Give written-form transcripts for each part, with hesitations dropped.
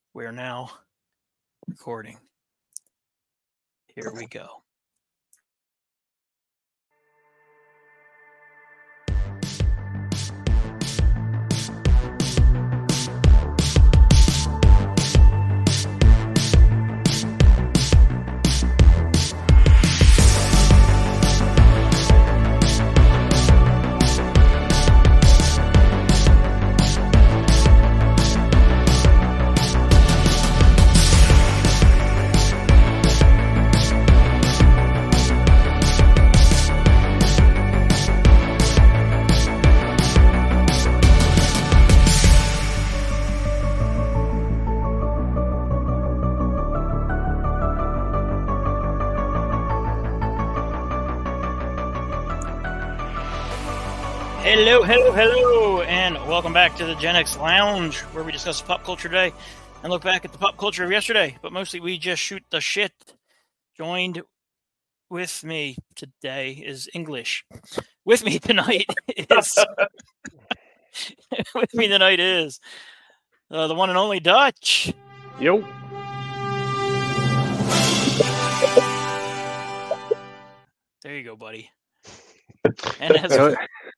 We are now recording. Here we go. Hello, and welcome back to the Gen X Lounge, where we discuss pop culture today and look back at the pop culture of yesterday, but mostly we just shoot the shit. Joined with me today is English. With me tonight is the one and only Dutch. Yo. There you go, buddy. And as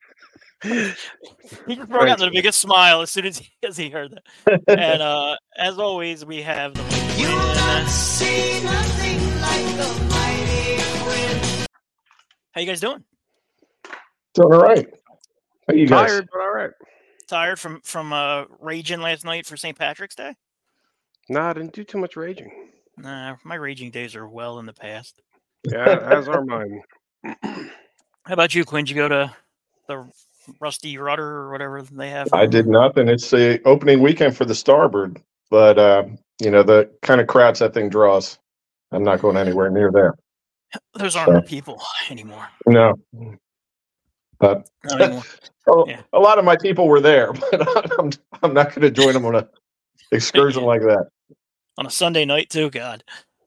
he just broke out into the biggest smile as soon as he heard that. And as always, we have the You will not see nothing like the mighty wind. How you guys doing? Doing all right. How you guys? Tired, but all right. Tired from raging last night for St. Patrick's Day? Nah, I didn't do too much raging. Nah, my raging days are well in the past. Yeah, as are mine. How about you, Quinn? Did you go to the Rusty Rudder or whatever they have? I did nothing. It's the opening weekend for the Starboard, but the kind of crowds that thing draws, I'm not going anywhere near there. Those aren't our people anymore. No, but Not anymore. a lot of my people were there, but I'm not going to join them on an excursion like that. On a Sunday night too, God.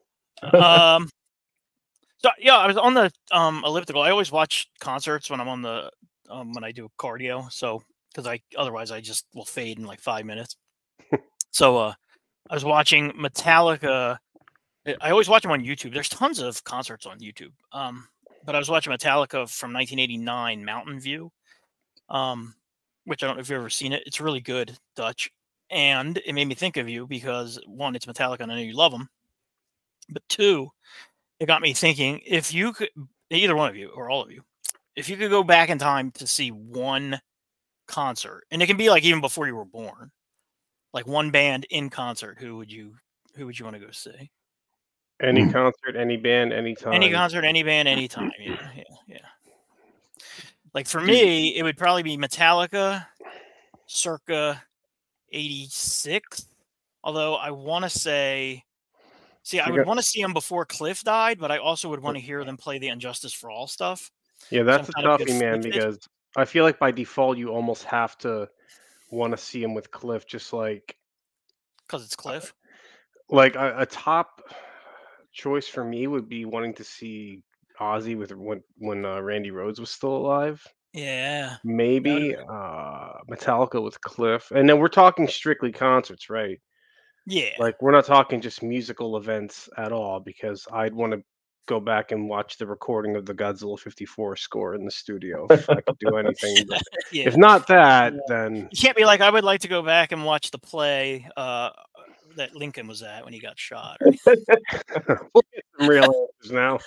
So yeah, I was on the elliptical. I always watch concerts when I'm on the when I do cardio, so because otherwise I just will fade in like 5 minutes. So I was watching Metallica. I always watch them on YouTube. There's tons of concerts on YouTube. But I was watching Metallica from 1989, Mountain View, which I don't know if you've ever seen it. It's really good, Dutch. And it made me think of you because, one, it's Metallica and I know you love them. But two, it got me thinking, if you could, either one of you or all of you, if you could go back in time to see one concert, and it can be like even before you were born, like one band in concert, who would you want to go see? Any concert, any band, anytime. Any concert, any band, anytime. Yeah. Like for me, it would probably be Metallica, circa 86. Although I want to say, I would want to see them before Cliff died, but I also would want to hear them play the Injustice for All stuff. Yeah, that's a toughie, man, because I feel like by default you almost have to want to see him with Cliff, just like because it's Cliff. Like a top choice for me would be wanting to see Ozzy with when Randy Rhoads was still alive. Yeah, maybe Metallica with Cliff, and then we're talking strictly concerts, right? Yeah, like we're not talking just musical events at all, because I'd want to go back and watch the recording of the Godzilla 54 score in the studio if I could do anything. But yeah. If not that, then you can't be like, I would like to go back and watch the play that Lincoln was at when he got shot. We'll get some real answers now.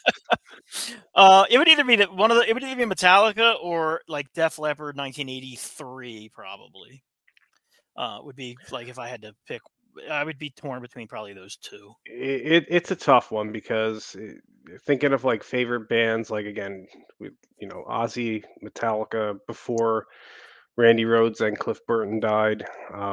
It would either be it would either be Metallica or like Def Leppard 1983 probably. Would be like if I had to pick. I would be torn between probably those two. It's a tough one because thinking of like favorite bands, like again, Ozzy, Metallica before Randy Rhoads and Cliff Burton died.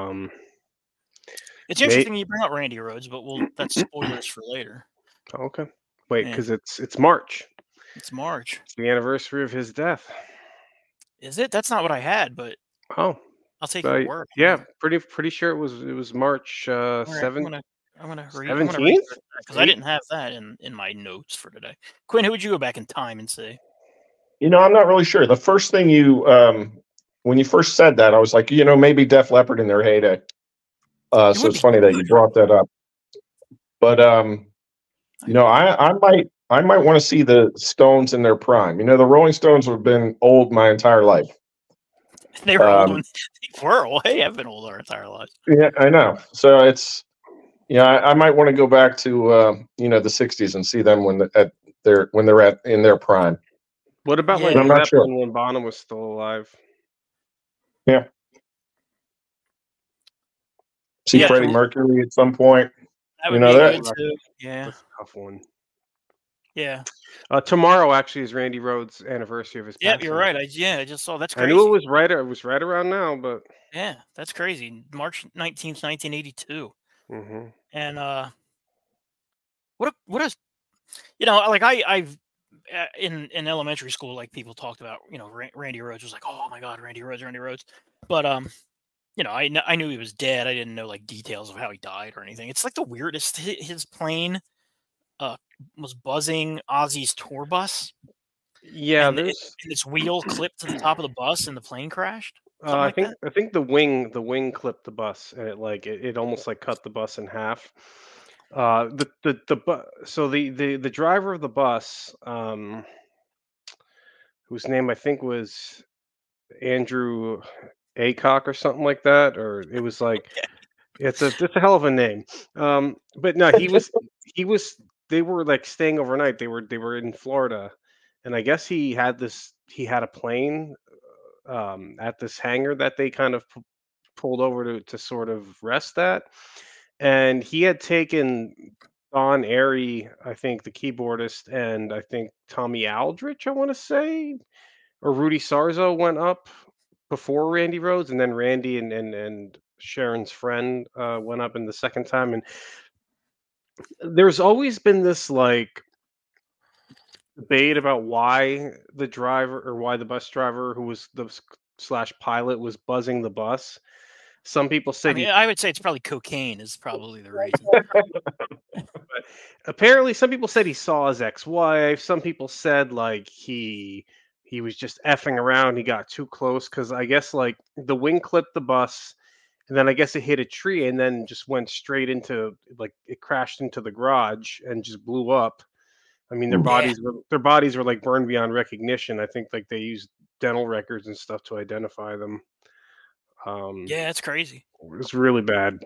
It's interesting you bring up Randy Rhoads, but that's spoilers for later. Okay, wait, because it's March. It's March. It's the anniversary of his death. Is it? That's not what I had, but I'll take your word. Yeah, pretty sure it was March 7th. I'm gonna read because I didn't have that in my notes for today. Quinn, who would you go back in time and see? I'm not really sure. The first thing when you first said that, I was like, maybe Def Leppard in their heyday. It So would it's be funny that you good. brought that up. But you know, I might want to see the Stones in their prime. You know, the Rolling Stones have been old my entire life. They were old Um, when they were. Hey, I've been old our entire lives. yeah, I know. So it's I might want to go back to you know, the '60s and see them when they're at in their prime. What about like Yeah. I'm not sure. Zeppelin when Bonham was still alive? Yeah. See Yeah. Freddie Mercury at some point. That You would know be that. good too. Yeah. That's a tough one. Yeah. Tomorrow actually is Randy Rhoads' anniversary of his Yeah, passing. you're right. I just saw that's I crazy. knew it was right. It was right around now, but Yeah, that's crazy. March 19th, 1982. mhm. And what a you know, like I've in elementary school, like people talked about, you know, Randy Rhoads was like, oh my God, Randy Rhoads. But you know, I knew he was dead. I didn't know like details of how he died or anything. It's like the weirdest. His plane was buzzing Ozzy's tour bus, Yeah, and there's. its wheel clipped to the top of the bus, and the plane crashed. Something like that. I think the wing clipped the bus, and it almost like cut the bus in half. So the driver of the bus, whose name I think was Andrew Aycock or something like that, or it was like it's a hell of a name. But no, he was they were like staying overnight. They were in Florida, and I guess he had a plane at this hangar that they kind of pulled over to sort of rest at, and he had taken Don Airy, I think the keyboardist, and I think Tommy Aldrich, I want to say, or Rudy Sarzo went up before Randy Rhoads, and then Randy and Sharon's friend went up in the second time, and there's always been this like debate about why the bus driver who was the slash pilot was buzzing the bus. Some people I said mean, he I would say it's probably cocaine is probably the reason. apparently some people said he saw his ex-wife. Some people said like he was just effing around. He got too close because I guess like the wing clipped the bus, and then I guess it hit a tree and then just went straight into like it crashed into the garage and just blew up. I mean, Yeah. their bodies were like burned beyond recognition. I think like they used dental records and stuff to identify them. Yeah, it's crazy. It was really bad.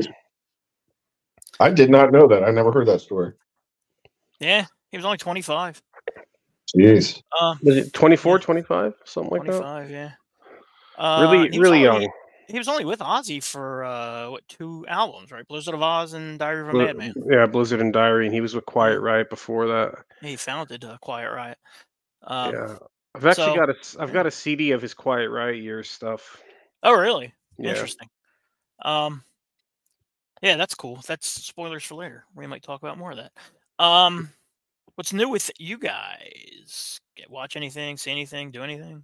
I did not know that. I never heard that story. Yeah, he was only 25. Jeez. Was it 24, 25, something like that? 25, yeah. Really, he was really only- young. He was only with Ozzy for 2 albums, right? Blizzard of Oz and Diary of a Madman. Yeah, Blizzard and Diary, and he was with Quiet Riot before that. He founded Quiet Riot. Yeah, I've actually got a CD of his Quiet Riot years stuff. Oh, really? Yeah. Interesting. Yeah, that's cool. That's spoilers for later. We might talk about more of that. What's new with you guys? Watch anything? See anything? Do anything?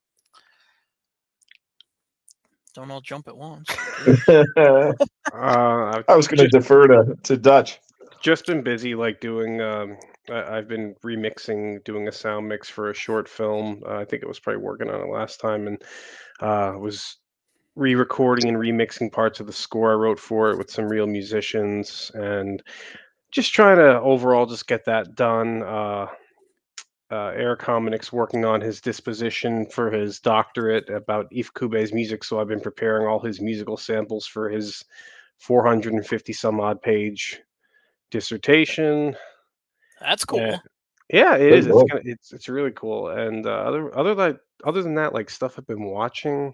Don't all jump at once. I was going to defer to Dutch. Just been busy, like doing. I've been remixing, doing a sound mix for a short film. I think it was probably working on it last time, and was re-recording and remixing parts of the score I wrote for it with some real musicians, and just trying to overall just get that done. Eric Hominik's working on his disposition for his doctorate about Yves Coube's music, so I've been preparing all his musical samples for his 450 some odd page dissertation. That's cool. Yeah, it is. Cool. It's really cool. And other than that, like stuff I've been watching,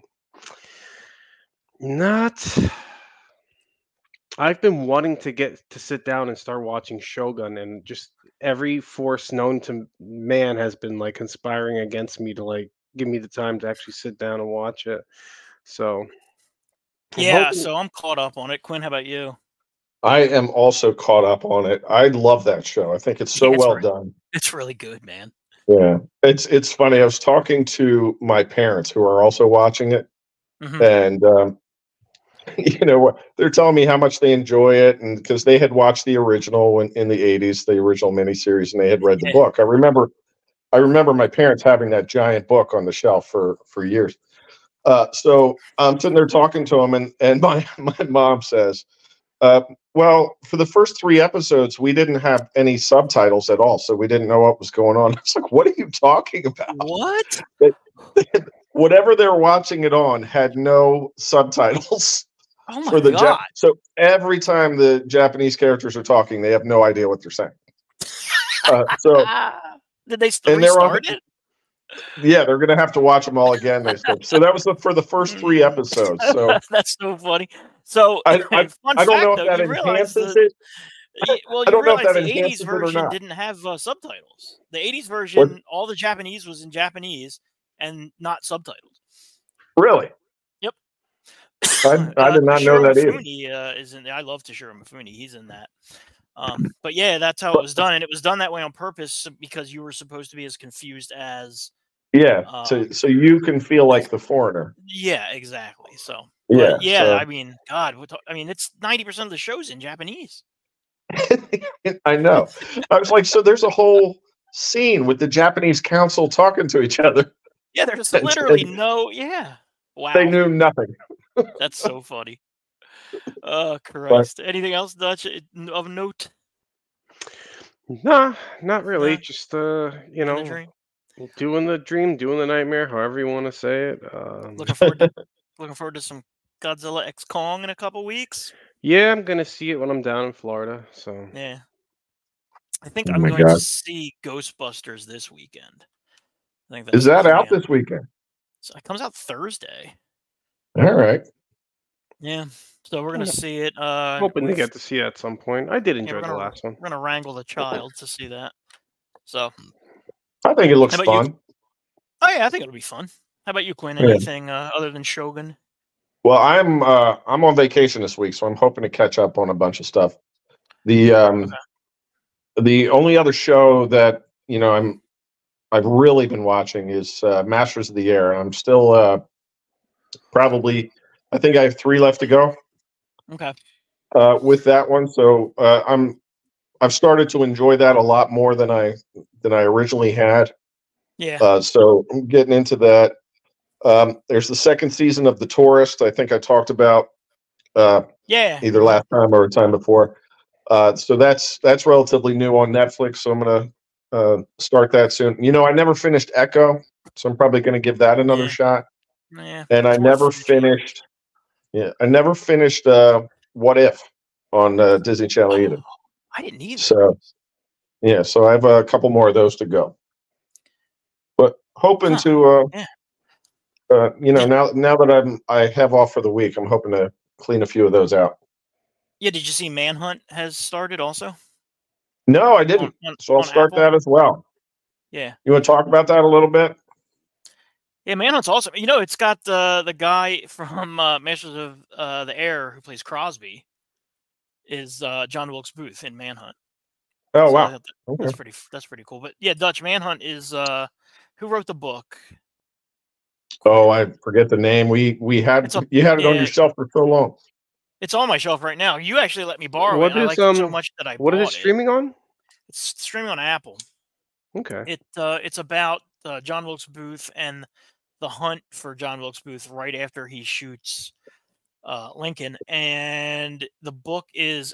I've been wanting to sit down and start watching Shogun, and just every force known to man has been like conspiring against me to like give me the time to actually sit down and watch it. So so I'm caught up on it. Quinn, how about you? I am also caught up on it. I love that show. I think it's so well done. It's really good, man. Yeah, it's funny. I was talking to my parents who are also watching it, and you know, they're telling me how much they enjoy it, and because they had watched the original in the '80s, the original miniseries, and they had read the book. I remember my parents having that giant book on the shelf for years. So I'm sitting there talking to him, and my mom says, well, for the first 3 episodes, we didn't have any subtitles at all, so we didn't know what was going on. I was like, what are you talking about? What? Whatever they're watching it on had no subtitles. Oh my For the god! So every time the Japanese characters are talking, they have no idea what they're saying. So Did they and they're on- restart it? yeah, they're gonna have to watch them all again. They said. So that was for the first 3 episodes. So That's so funny. So I fun I don't fact, know though, if that you realize enhances that- it. Well, I you don't know if realize that the enhances 80s it or version not. didn't have subtitles. The 80s version, all the Japanese was in Japanese and not subtitled. Really? Yep. I did not know Toshiro that either. Mifune, is in. I love Toshiro Mifune. He's in that. But yeah, that's how it was done, and it was done that way on purpose because you were supposed to be as confused as. Yeah. So you can feel like the foreigner. Yeah, exactly. So. Yeah. But yeah. so- I mean, God. I mean, it's 90% of the shows in Japanese. I know. I was like, so there's a whole scene with the Japanese council talking to each other. Yeah, there's literally no. Yeah. Wow. They knew nothing. That's so funny. Oh Christ! Anything else, Dutch, of note? Nah, not really. Nah. Just in the dream? doing the dream, doing the nightmare, however you want to say it. Looking forward to some Godzilla X Kong in a couple weeks. Yeah, I'm gonna see it when I'm down in Florida. So Yeah, I think Oh I'm my going to God. see Ghostbusters this weekend. I think Is that's that the out plan. this weekend? So it comes out Thursday. All right. Yeah, so we're gonna see it. hoping to with- get to see it at some point. I did yeah, enjoy we're the gonna last one. we're gonna wrangle the child to see that. So, I think it looks How about you? fun. oh yeah, I think it'll be fun. How about you, Quinn? Yeah. Anything other than Shogun? Well, I'm on vacation this week, so I'm hoping to catch up on a bunch of stuff. The only other show that I've really been watching is Masters of the Air. I'm still probably, I think I have 3 left to go Okay. with that one. So I've started to enjoy that a lot more than I originally had. Yeah. So I'm getting into that. There's the 2nd season of The Tourist. I think I talked about Yeah. either last time or a time before. So that's relatively new on Netflix. So I'm gonna start that soon. I never finished Echo, so I'm probably gonna give that another Yeah. shot. Yeah. And I it's worth never finishing. finished. Yeah, I never finished What If on Disney Channel either. Oh, I didn't either. So yeah, so I have a couple more of those to go. But hoping Huh. to, Yeah. now that I have off for the week, I'm hoping to clean a few of those out. Yeah, did you see Manhunt has started also? No, I didn't. So I'll on start Apple? that as well. Yeah. You want to talk about that a little bit? Yeah, Manhunt's awesome. It's got the guy from Masters of the Air who plays Crosby is John Wilkes Booth in Manhunt. Oh So I wow. thought Okay. that's pretty cool. But yeah, Dutch Manhunt is who wrote the book? Oh, I forget the name. You had it on yeah. your shelf for so long. It's on my shelf right now. You actually let me borrow What it. And I is, liked it so much that I What is bought it streaming on? It's streaming on Apple. Okay. It's about John Wilkes Booth and the hunt for John Wilkes Booth right after he shoots Lincoln. And the book is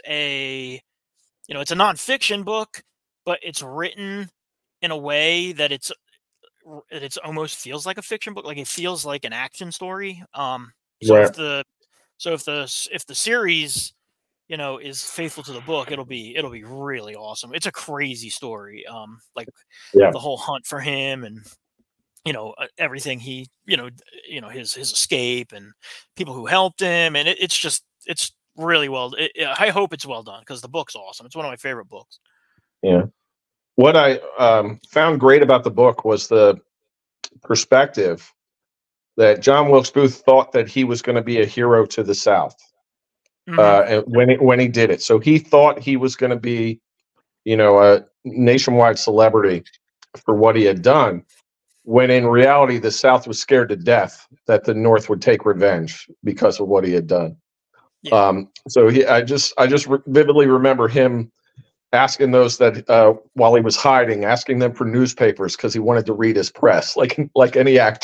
it's a nonfiction book, but it's written in a way that it's almost feels like a fiction book. Like it feels like an action story. So Right. if the series is faithful to the book, it'll be really awesome. It's a crazy story. Yeah. The whole hunt for him and everything he his escape and people who helped him, and it's really well. I hope it's well done because the book's awesome. It's one of my favorite books. Yeah. What I found great about the book was the perspective that John Wilkes Booth thought that he was going to be a hero to the South. And when he did it, so he thought he was going to be, a nationwide celebrity for what he had done. When in reality, the South was scared to death that the North would take revenge because of what he had done. Yeah. So I just vividly remember him asking those that while he was hiding, asking them for newspapers because he wanted to read his press, like any actor.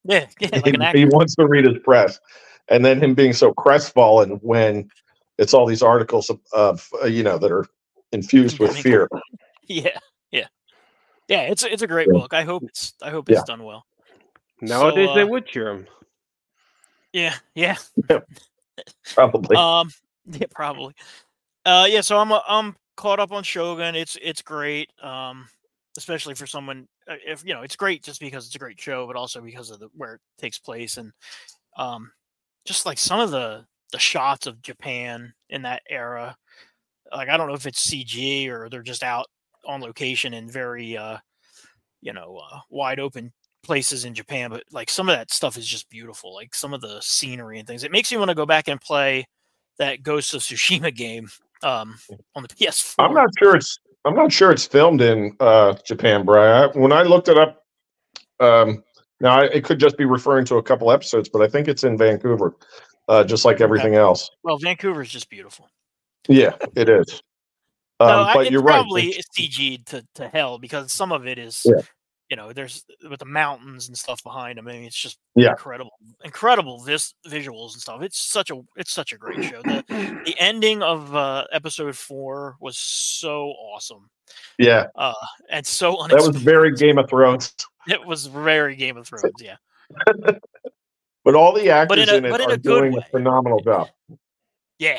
Yeah, like an He actor. wants to read his press, and then him being so crestfallen when it's all these articles of that are infused with Condemning. fear. Yeah, it's a great Yeah. book. I hope it's Yeah. done well. Nowadays So, they would cheer him. Yeah. Probably. Yeah, probably. Yeah. So I'm caught up on Shogun. It's great. Especially for someone, if it's great just because it's a great show, but also because of where it takes place, and just like some of the shots of Japan in that era. Like, I don't know if it's CG or they're just out on location in very wide open places in Japan, but like some of that stuff is just beautiful. Like some of the scenery and things. It makes me want to go back and play that Ghost of Tsushima game on the PS4. I'm not sure it's filmed in Japan, Brian. When I looked it up, now it could just be referring to a couple episodes, but I think it's in Vancouver, just like everything else. Well, Vancouver's just beautiful. Yeah, it is. But you're right. Probably CG'd to hell, because some of it is, there's with the mountains and stuff behind them. I mean, it's just incredible visuals and stuff. It's such a great show. The ending of episode 4 was so awesome. Yeah, and so unexpected. That was very Game of Thrones. It was very Game of Thrones, yeah. But all the actors in it are doing a phenomenal job. Yeah.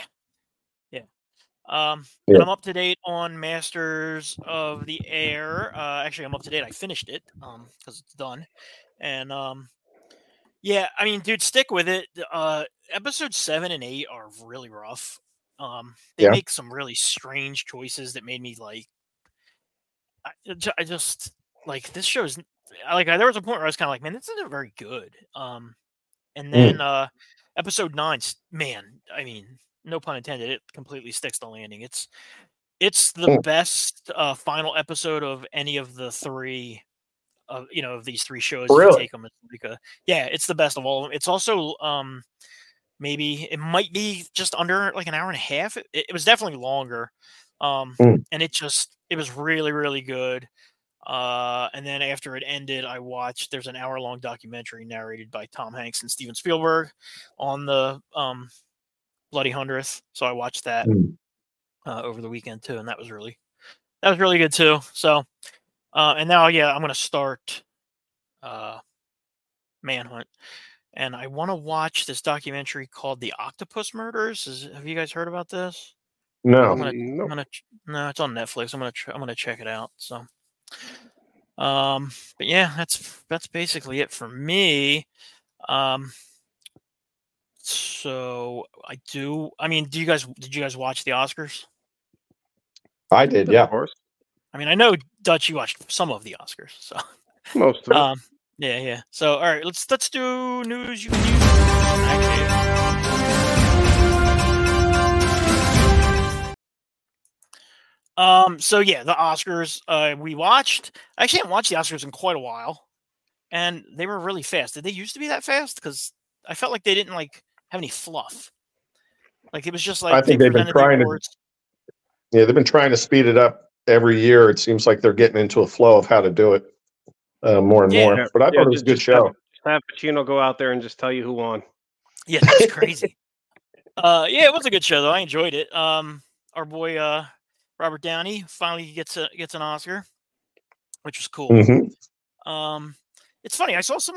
And I'm up to date on Masters of the Air. Actually, I'm up to date. I finished it because it's done. And yeah, I mean, dude, stick with it. Episodes 7 and 8 are really rough. They make some really strange choices that made me like. I just like this show's like. There was a point where I was kind of like, man, this isn't very good. And then episode 9, man, I mean, no pun intended, it completely sticks the landing. It's the best final episode of any of the 3 of these 3 shows. Really? Take them it's the best of all of them. It's also maybe it might be just under like an hour and a half. It was definitely longer. And it was really, really good. And then after it ended, I watched, there's an hour-long documentary narrated by Tom Hanks and Steven Spielberg on the Bloody 100th. So I watched that over the weekend too, and that was really good too. So and now I'm gonna start Manhunt, and I want to watch this documentary called The Octopus Murders. Have you guys heard about this? No. No, it's on Netflix. I'm gonna check it out. So but yeah, that's basically it for me. So did you guys watch the Oscars? I did, yeah. Of course. I mean, I know, Dutch, you watched some of the Oscars, so most of it. Yeah. So all right, let's do news you can use. So yeah, the Oscars we watched. I actually haven't watched the Oscars in quite a while, and they were really fast. Did they used to be that fast? Because I felt like they didn't have any fluff. Like it was just like I think they've been trying to. Yeah, they've been trying to speed it up every year. It seems like they're getting into a flow of how to do it more and more. But I thought it was a good show. Have Pacino go out there and just tell you who won. Yeah, that's crazy. Yeah, it was a good show though. I enjoyed it. Our boy Robert Downey finally gets an Oscar, which was cool. Mm-hmm. It's funny. I saw some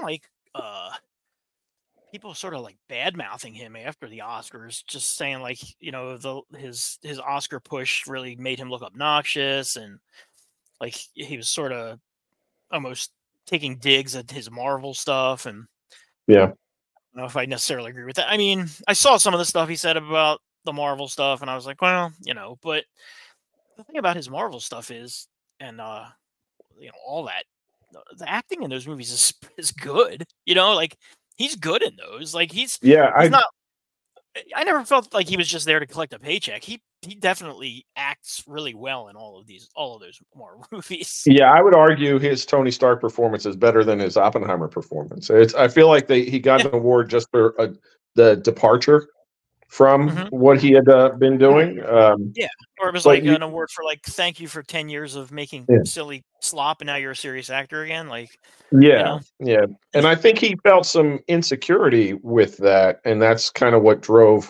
people sort of bad mouthing him after the Oscars, just saying his Oscar push really made him look obnoxious, and he was sort of almost taking digs at his Marvel stuff. And yeah, I don't know if I necessarily agree with that. I mean, I saw some of the stuff he said about the Marvel stuff, and I was like, well, but the thing about his Marvel stuff is, and all that, the acting in those movies is good. He's good in those. He's not. I never felt like he was just there to collect a paycheck. He definitely acts really well in all of those Marvel movies. Yeah, I would argue his Tony Stark performance is better than his Oppenheimer performance. I feel like he got an award just for the departure from what he had been doing. Or it was an award for thank you for 10 years of making silly slop and now you're a serious actor again. Like, Yeah, yeah. And I think he felt some insecurity with that, and that's kind of what drove,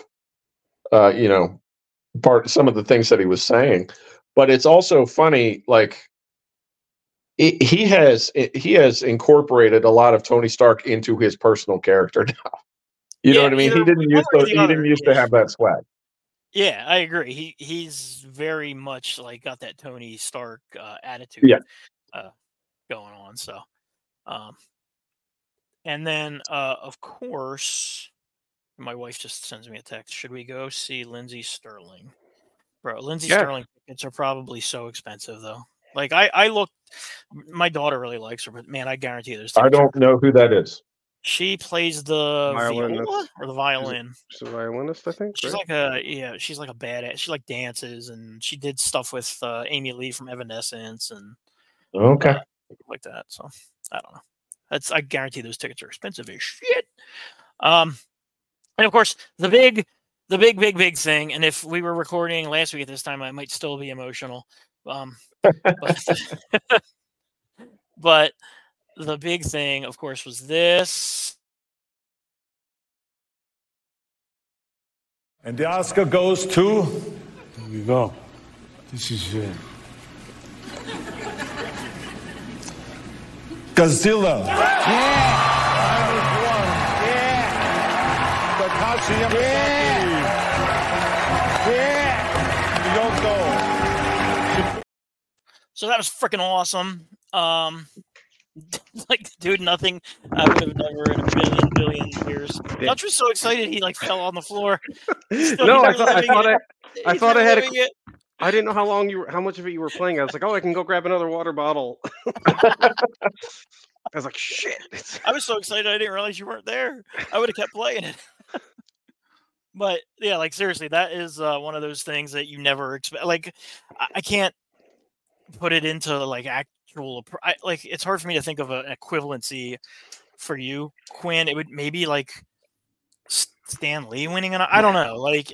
some of the things that he was saying. But it's also funny, like he has incorporated a lot of Tony Stark into his personal character now. You know what I mean? He didn't used to have that swag. Yeah, I agree. He's very much like got that Tony Stark attitude. Yeah. Going on. So, and then of course, my wife just sends me a text. Should we go see Lindsey Sterling? Bro, Lindsey Sterling tickets are probably so expensive though. Like I looked, my daughter really likes her, but man, I guarantee there's. I don't know who that is. She plays the viola or the violin. She's a violinist, I think. She's like she's like a badass. She like dances and she did stuff with Amy Lee from Evanescence and like that. So I don't know. I guarantee those tickets are expensive as shit. And of course the big thing. And if we were recording last week at this time, I might still be emotional. But the big thing, of course, was this. And the Oscar goes to... Here we go. This is Godzilla. Yeah! Yeah! Takashi Yamazaki. Yeah! Yoko. So that was freaking awesome. Like, dude, nothing I would have never in a billion years. Dutch was so excited he like fell on the floor. No, I thought I had it. I didn't know how much of it you were playing. I was like, oh, I can go grab another water bottle. I was like, shit. I was so excited I didn't realize you weren't there. I would have kept playing it. But yeah, like seriously, that is one of those things that you never expect. Like, I can't put it into like like it's hard for me to think of an equivalency for you, Quinn. It would maybe like Stan Lee winning an. I don't know. Like,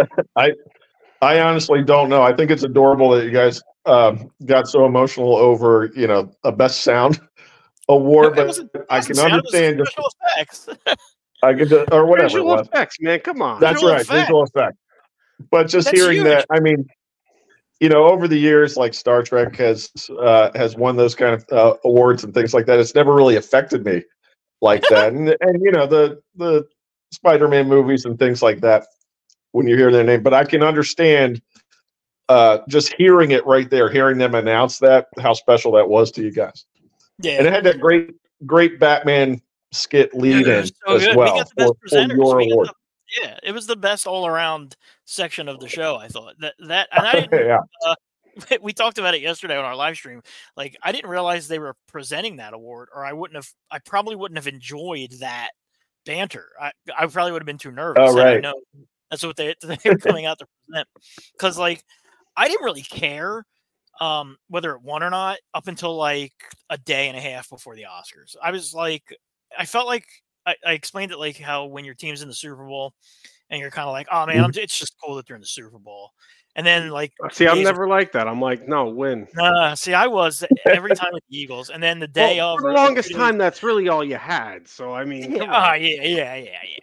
I honestly don't know. I think it's adorable that you guys got so emotional over a best sound award, but I can understand. Effects. I could or whatever. Visual effects, man. Come on. That's right. Visual effects. But just hearing that, I mean. Over the years, like Star Trek has won those kind of awards and things like that. It's never really affected me like that. And the Spider-Man movies and things like that when you hear their name. But I can understand just hearing it right there, hearing them announce that, how special that was to you guys. Yeah. And it had that great Batman skit lead in as well for your award. Yeah, it was the best all-around section of the show. I thought that, and I didn't. We talked about it yesterday on our live stream. Like, I didn't realize they were presenting that award, or I probably wouldn't have enjoyed that banter. I probably would have been too nervous. Oh, right. I know that's what they were coming out to present. Because like, I didn't really care whether it won or not up until like a day and a half before the Oscars. I was like, I felt like. I explained it like how when your team's in the Super Bowl and you're kind of like, oh man, it's just cool that they're in the Super Bowl. And then like, see, I'm never like that. I'm like, no, win. See, I was every time with the Eagles, and then the day of for the longest time, that's really all you had. So I mean, yeah.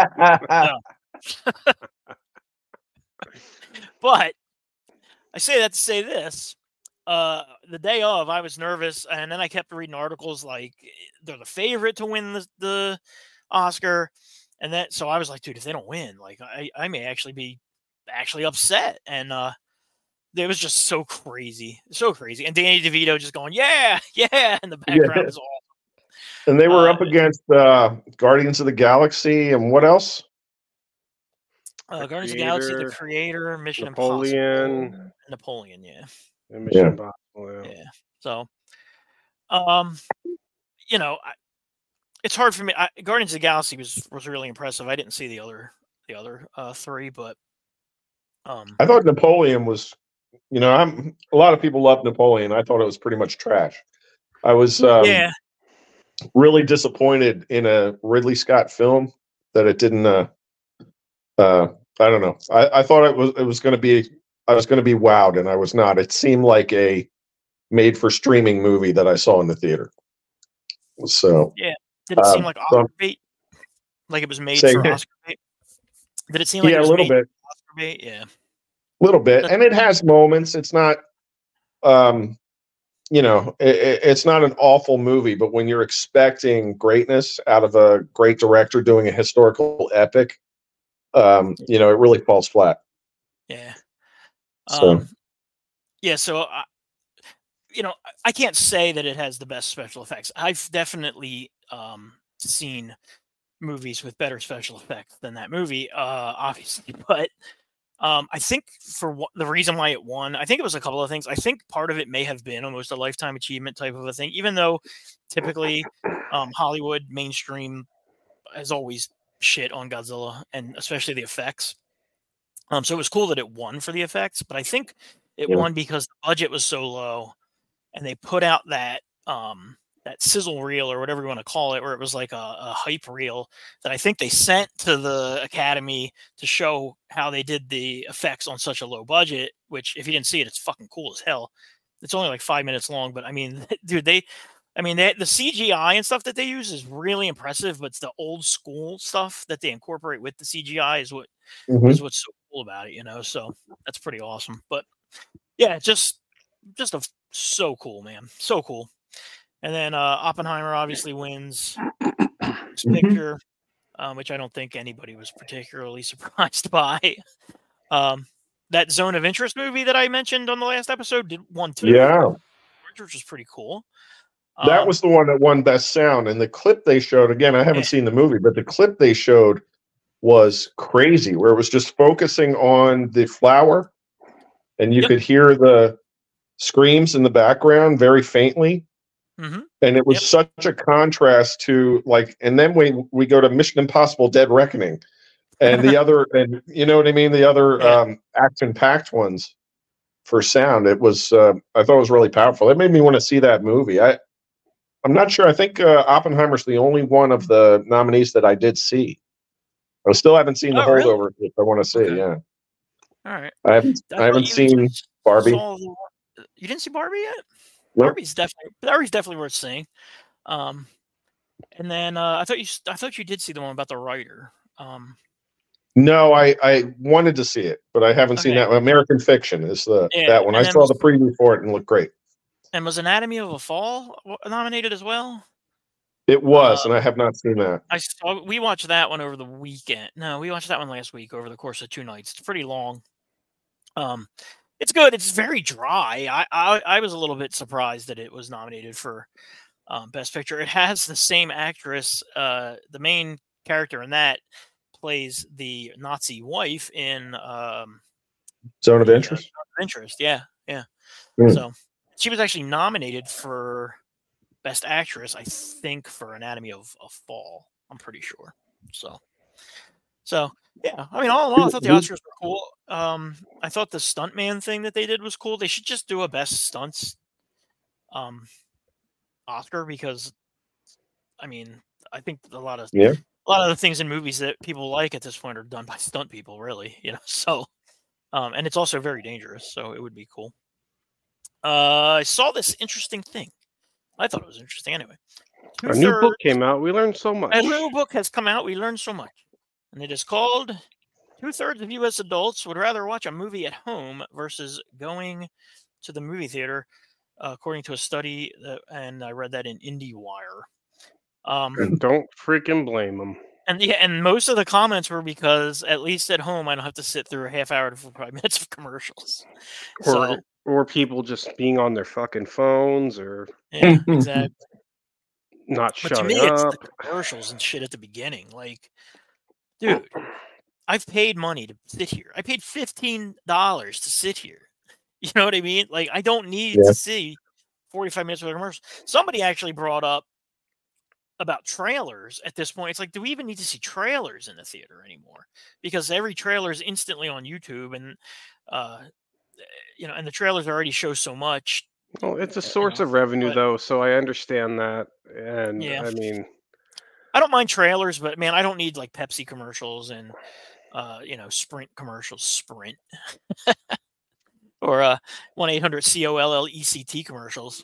But I say that to say this. The day of, I was nervous, and then I kept reading articles like they're the favorite to win the Oscar, and then so I was like, dude, if they don't win, like I may actually be upset, and it was just so crazy, and Danny DeVito just going, yeah, in the background is awesome. And they were up against Guardians of the Galaxy, and what else? Guardians of the Galaxy, The Creator, Mission Napoleon, Impossible, Napoleon, yeah. And Mission Impossible, yeah. So, it's hard for me. Guardians of the Galaxy was really impressive. I didn't see the other three, but I thought Napoleon was. A lot of people love Napoleon. I thought it was pretty much trash. I was really disappointed in a Ridley Scott film that it didn't. I don't know. I thought it was going to be. I was going to be wowed, and I was not. It seemed like a made for streaming movie that I saw in the theater. So Yeah. Did it seem like so- Oscar bait? Like it was made Say for again. Oscar bait? Did it seem like yeah, it a was little made bit, for Oscar bait? Yeah. little bit, and it has moments. It's not, it's not an awful movie, but when you're expecting greatness out of a great director doing a historical epic, it really falls flat. Yeah. So Yeah, so I can't say that it has the best special effects. I've definitely seen movies with better special effects than that movie, obviously. But I think the reason why it won, I think it was a couple of things. I think part of it may have been almost a lifetime achievement type of a thing, even though typically Hollywood mainstream has always shit on Godzilla and especially the effects. So it was cool that it won for the effects, but I think it won because the budget was so low, and they put out that that sizzle reel or whatever you want to call it, where it was like a hype reel that I think they sent to the Academy to show how they did the effects on such a low budget. Which, if you didn't see it, it's fucking cool as hell. It's only like 5 minutes long, but I mean, dude, the CGI and stuff that they use is really impressive. But it's the old school stuff that they incorporate with the CGI is is what's so cool about it, So that's pretty awesome. But yeah, just so cool, man, so cool. And then Oppenheimer obviously wins Best Picture, which I don't think anybody was particularly surprised by. That Zone of Interest movie that I mentioned on the last episode won too. yeah, which was pretty cool. that was the one that won Best Sound. And the clip they showed, again, I haven't seen the movie, but the clip they showed was crazy, where it was just focusing on the flower, and you could hear the screams in the background very faintly. Mm-hmm. And it was such a contrast to and then we go to Mission Impossible Dead Reckoning and the other, and you know what I mean? The other action-packed ones for sound. It was, I thought it was really powerful. It made me want to see that movie. I'm not sure. I think Oppenheimer's the only one of the nominees that I did see. I still haven't seen the holdover, Really? which I want to see. Okay. Yeah. All right. I haven't seen Barbie. You didn't see Barbie yet? Nope. Barbie's definitely worth seeing. And then I thought you did see the one about the writer. No, I wanted to see it, but I haven't seen that. American Fiction is that one. I saw the preview for it and it looked great. And was Anatomy of a Fall nominated as well? It was, and I have not seen that. We watched that one over the weekend. No, we watched that one last week over the course of 2 nights. It's pretty long. It's good. It's very dry. I was a little bit surprised that it was nominated for Best Picture. It has the same actress. The main character in that plays the Nazi wife in Zone of Interest. Zone of Interest. Yeah. Mm. So she was actually nominated for Best Actress, I think, for Anatomy of a Fall. I'm pretty sure. So yeah. I mean, all in all, I thought the Oscars were cool. I thought the stuntman thing that they did was cool. They should just do a Best Stunts Oscar, because I mean, I think a lot of the things in movies that people like at this point are done by stunt people, really, So, and it's also very dangerous, so it would be cool. I saw this interesting thing. I thought it was interesting anyway. A new book came out. We learned so much. A new book has come out. We learned so much. And it is called 2/3 of U.S. adults would rather watch a movie at home versus going to the movie theater, according to a study, and I read that in IndieWire. And don't freaking blame them. And most of the comments were because, at least at home, I don't have to sit through a half hour to 45 minutes of commercials. Or people just being on their fucking phones, or exactly. Not but shutting to me, up. it's the commercials and shit at the beginning. Like, dude, I've paid money to sit here. I paid $15 to sit here. You know what I mean? Like, I don't need to see 45 minutes of a commercial. Somebody actually brought up about trailers at this point. It's like, do we even need to see trailers in the theater anymore? Because every trailer is instantly on YouTube, and and the trailers already show so much. Well, it's a source of revenue, though, so I understand that. And I mean, I don't mind trailers, but man, I don't need like Pepsi commercials and Sprint commercials. Sprint. Or 1-800-COLLECT commercials.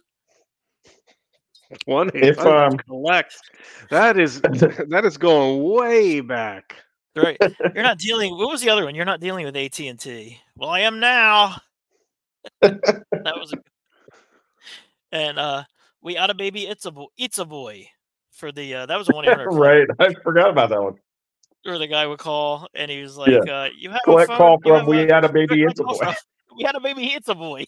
1-800-collect. That is going way back. Right. You're not dealing. What was the other one? You're not dealing with AT&T. Well, I am now. That was a. And we had a baby. It's a boy. For the that was a 1-800. Right. I forgot about that one. Or the guy would call and he was like, "You have Collect a phone? call You from have We Had a Baby. It's a Boy." We had a baby. It's a boy.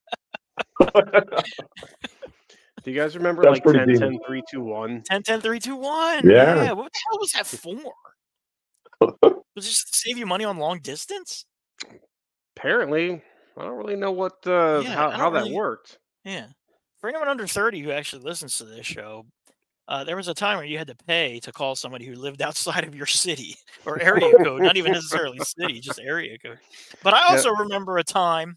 Do you guys remember That's like pretty 10, deep. 10, 3, 2, 1? 10, 10, 3, 2, 1. Yeah. What the hell was that for? Was it just to save you money on long distance? Apparently, I don't really know what I how don't that really- worked. Yeah. For anyone under 30 who actually listens to this show, there was a time where you had to pay to call somebody who lived outside of your city or area code, not even necessarily city, just area code. But I also remember a time.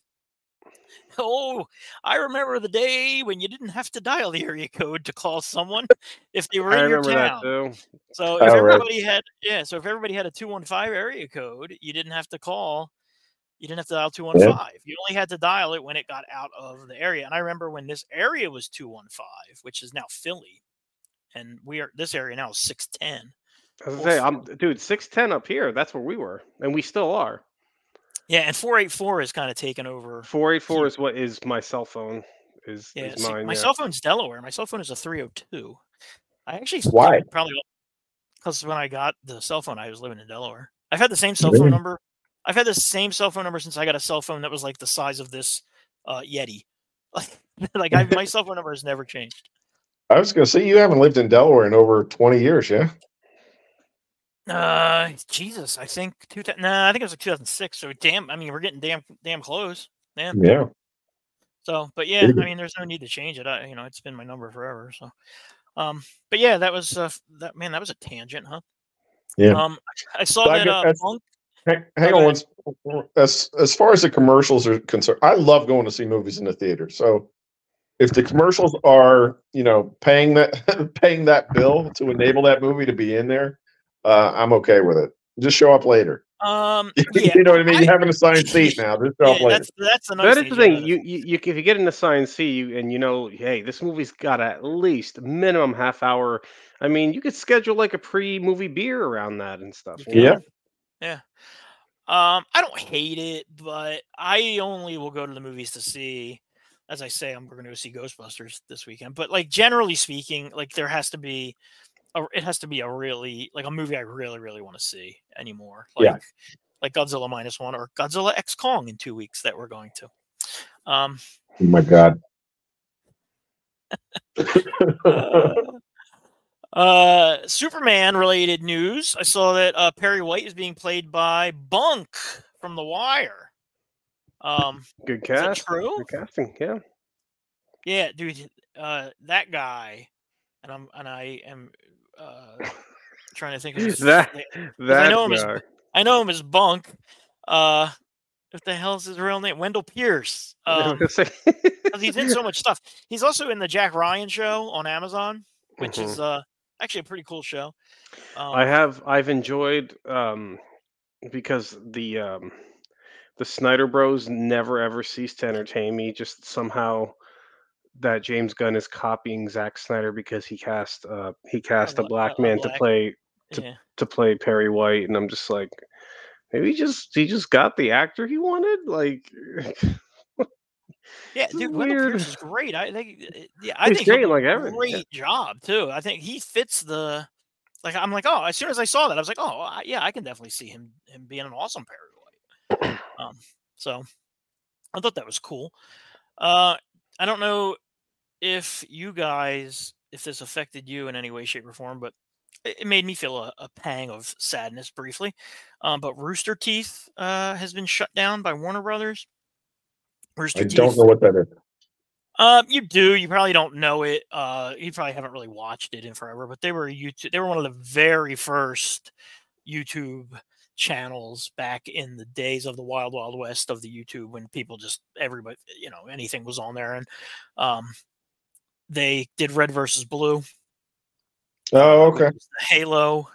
I remember the day when you didn't have to dial the area code to call someone if they were in your town. That too. So if everybody had if everybody had a 215 area code, you didn't have to call. You didn't have to dial 215. Yeah. You only had to dial it when it got out of the area. And I remember when this area was 215, which is now Philly, and this area now is 610. I was gonna say, dude, 610 up here. That's where we were, and we still are. Yeah, and 484 is kind of taken over. 484 is what is my cell phone. Is mine. My cell phone's Delaware. My cell phone is a 302. I actually probably because when I got the cell phone, I was living in Delaware. I've had the same cell phone number. I've had the same cell phone number since I got a cell phone that was like the size of this Yeti. My cell phone number has never changed. I was going to say you haven't lived in Delaware in over 20 years, yeah? Jesus, I think I think it was like 2006. So we're getting damn close. Man. Yeah. So, but yeah, I mean, there's no need to change it. It's been my number forever. So, but yeah, that was that was a tangent, huh? Yeah. I saw that. Hang on. As far as the commercials are concerned, I love going to see movies in the theater. So, if the commercials are, paying that bill to enable that movie to be in there, I'm okay with it. Just show up later. Yeah, you know what I mean? You have an assigned seat now. Just show up later. That's the nice thing. That is the thing. You if you get an assigned seat, and hey, this movie's got at least minimum half hour. I mean, you could schedule like a pre-movie beer around that and stuff. Yeah. I don't hate it, but I only will go to the movies to see. As I say, we're going to go see Ghostbusters this weekend. But like generally speaking, like it has to be a really like a movie I really, really want to see anymore. Like Godzilla -1 or Godzilla X Kong in 2 weeks that we're going to. Oh my God. Superman related news. I saw that Perry White is being played by Bunk from The Wire. Good cast. Is that true? Good casting, yeah. Yeah, dude, that guy, and I am trying to think of his that I know him as Bunk. What the hell's his real name? Wendell Pierce. He's in so much stuff. He's also in the Jack Ryan show on Amazon, which is actually a pretty cool show. I've enjoyed because the Snyder Bros never ever cease to entertain me. Just somehow that James Gunn is copying Zack Snyder because he cast a black man to play Perry White, and I'm just like, maybe he just got the actor he wanted. Like, yeah, dude, Wendell Pierce is great. I think he's great, like everything. Great job too. I think he fits the. Like, I'm like, oh, as soon as I saw that, I was like, oh, yeah, I can definitely see him being an awesome Perry White. So I thought that was cool. I don't know if this affected you in any way, shape, or form, but it made me feel a pang of sadness briefly. But Rooster Teeth has been shut down by Warner Brothers. I don't know what that is. You do. You probably don't know it. You probably haven't really watched it in forever. But they were They were one of the very first YouTube channels back in the days of the Wild Wild West of the YouTube, when people everybody, anything was on there. And they did Red versus Blue. Oh, okay. The Halo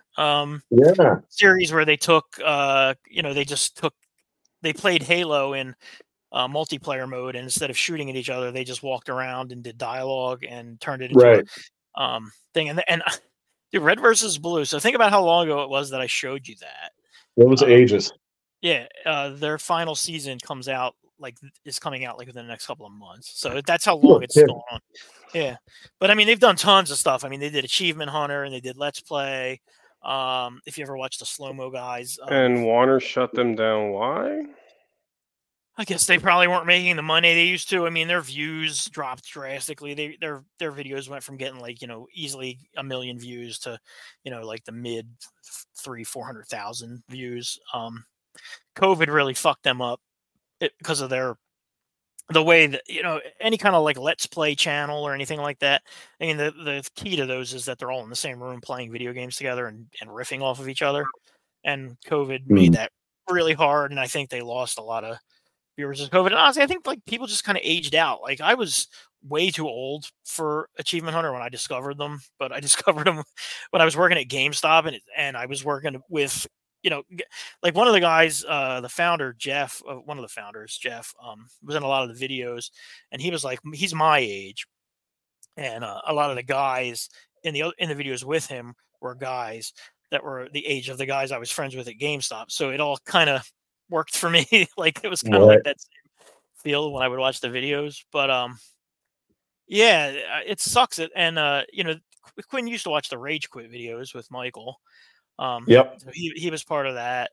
series where they took, they played Halo in multiplayer mode, and instead of shooting at each other, they just walked around and did dialogue and turned it into Right. a thing. And dude, Red versus Blue. So think about how long ago it was that I showed you that. It was ages. Yeah, their final season is coming out like within the next couple of months. So that's how long it's going on. Yeah, but I mean, they've done tons of stuff. I mean, they did Achievement Hunter and they did Let's Play. If you ever watched the Slow Mo guys, And Warner shut them down. Why? I guess they probably weren't making the money they used to. I mean, their views dropped drastically. Their videos went from getting like, easily 1 million views to, like the mid 300,000-400,000 views. COVID really fucked them up because of the way that, any kind of like Let's Play channel or anything like that. I mean, the key to those is that they're all in the same room playing video games together and riffing off of each other. And COVID made that really hard. And I think they lost a lot of viewers of COVID. And honestly, I think like people just kind of aged out. Like I was way too old for Achievement Hunter when I discovered them, but I discovered them when I was working at GameStop and I was working with, like one of the guys, the founder, Jeff, one of the founders, Jeff, was in a lot of the videos, and he was like, he's my age. And a lot of the guys in the videos with him were guys that were the age of the guys I was friends with at GameStop. So it all kind of worked for me. Like it was kind of like that same feel when I would watch the videos. But yeah, it sucks. And Quinn used to watch the Rage Quit videos with Michael. Yep. So he was part of that.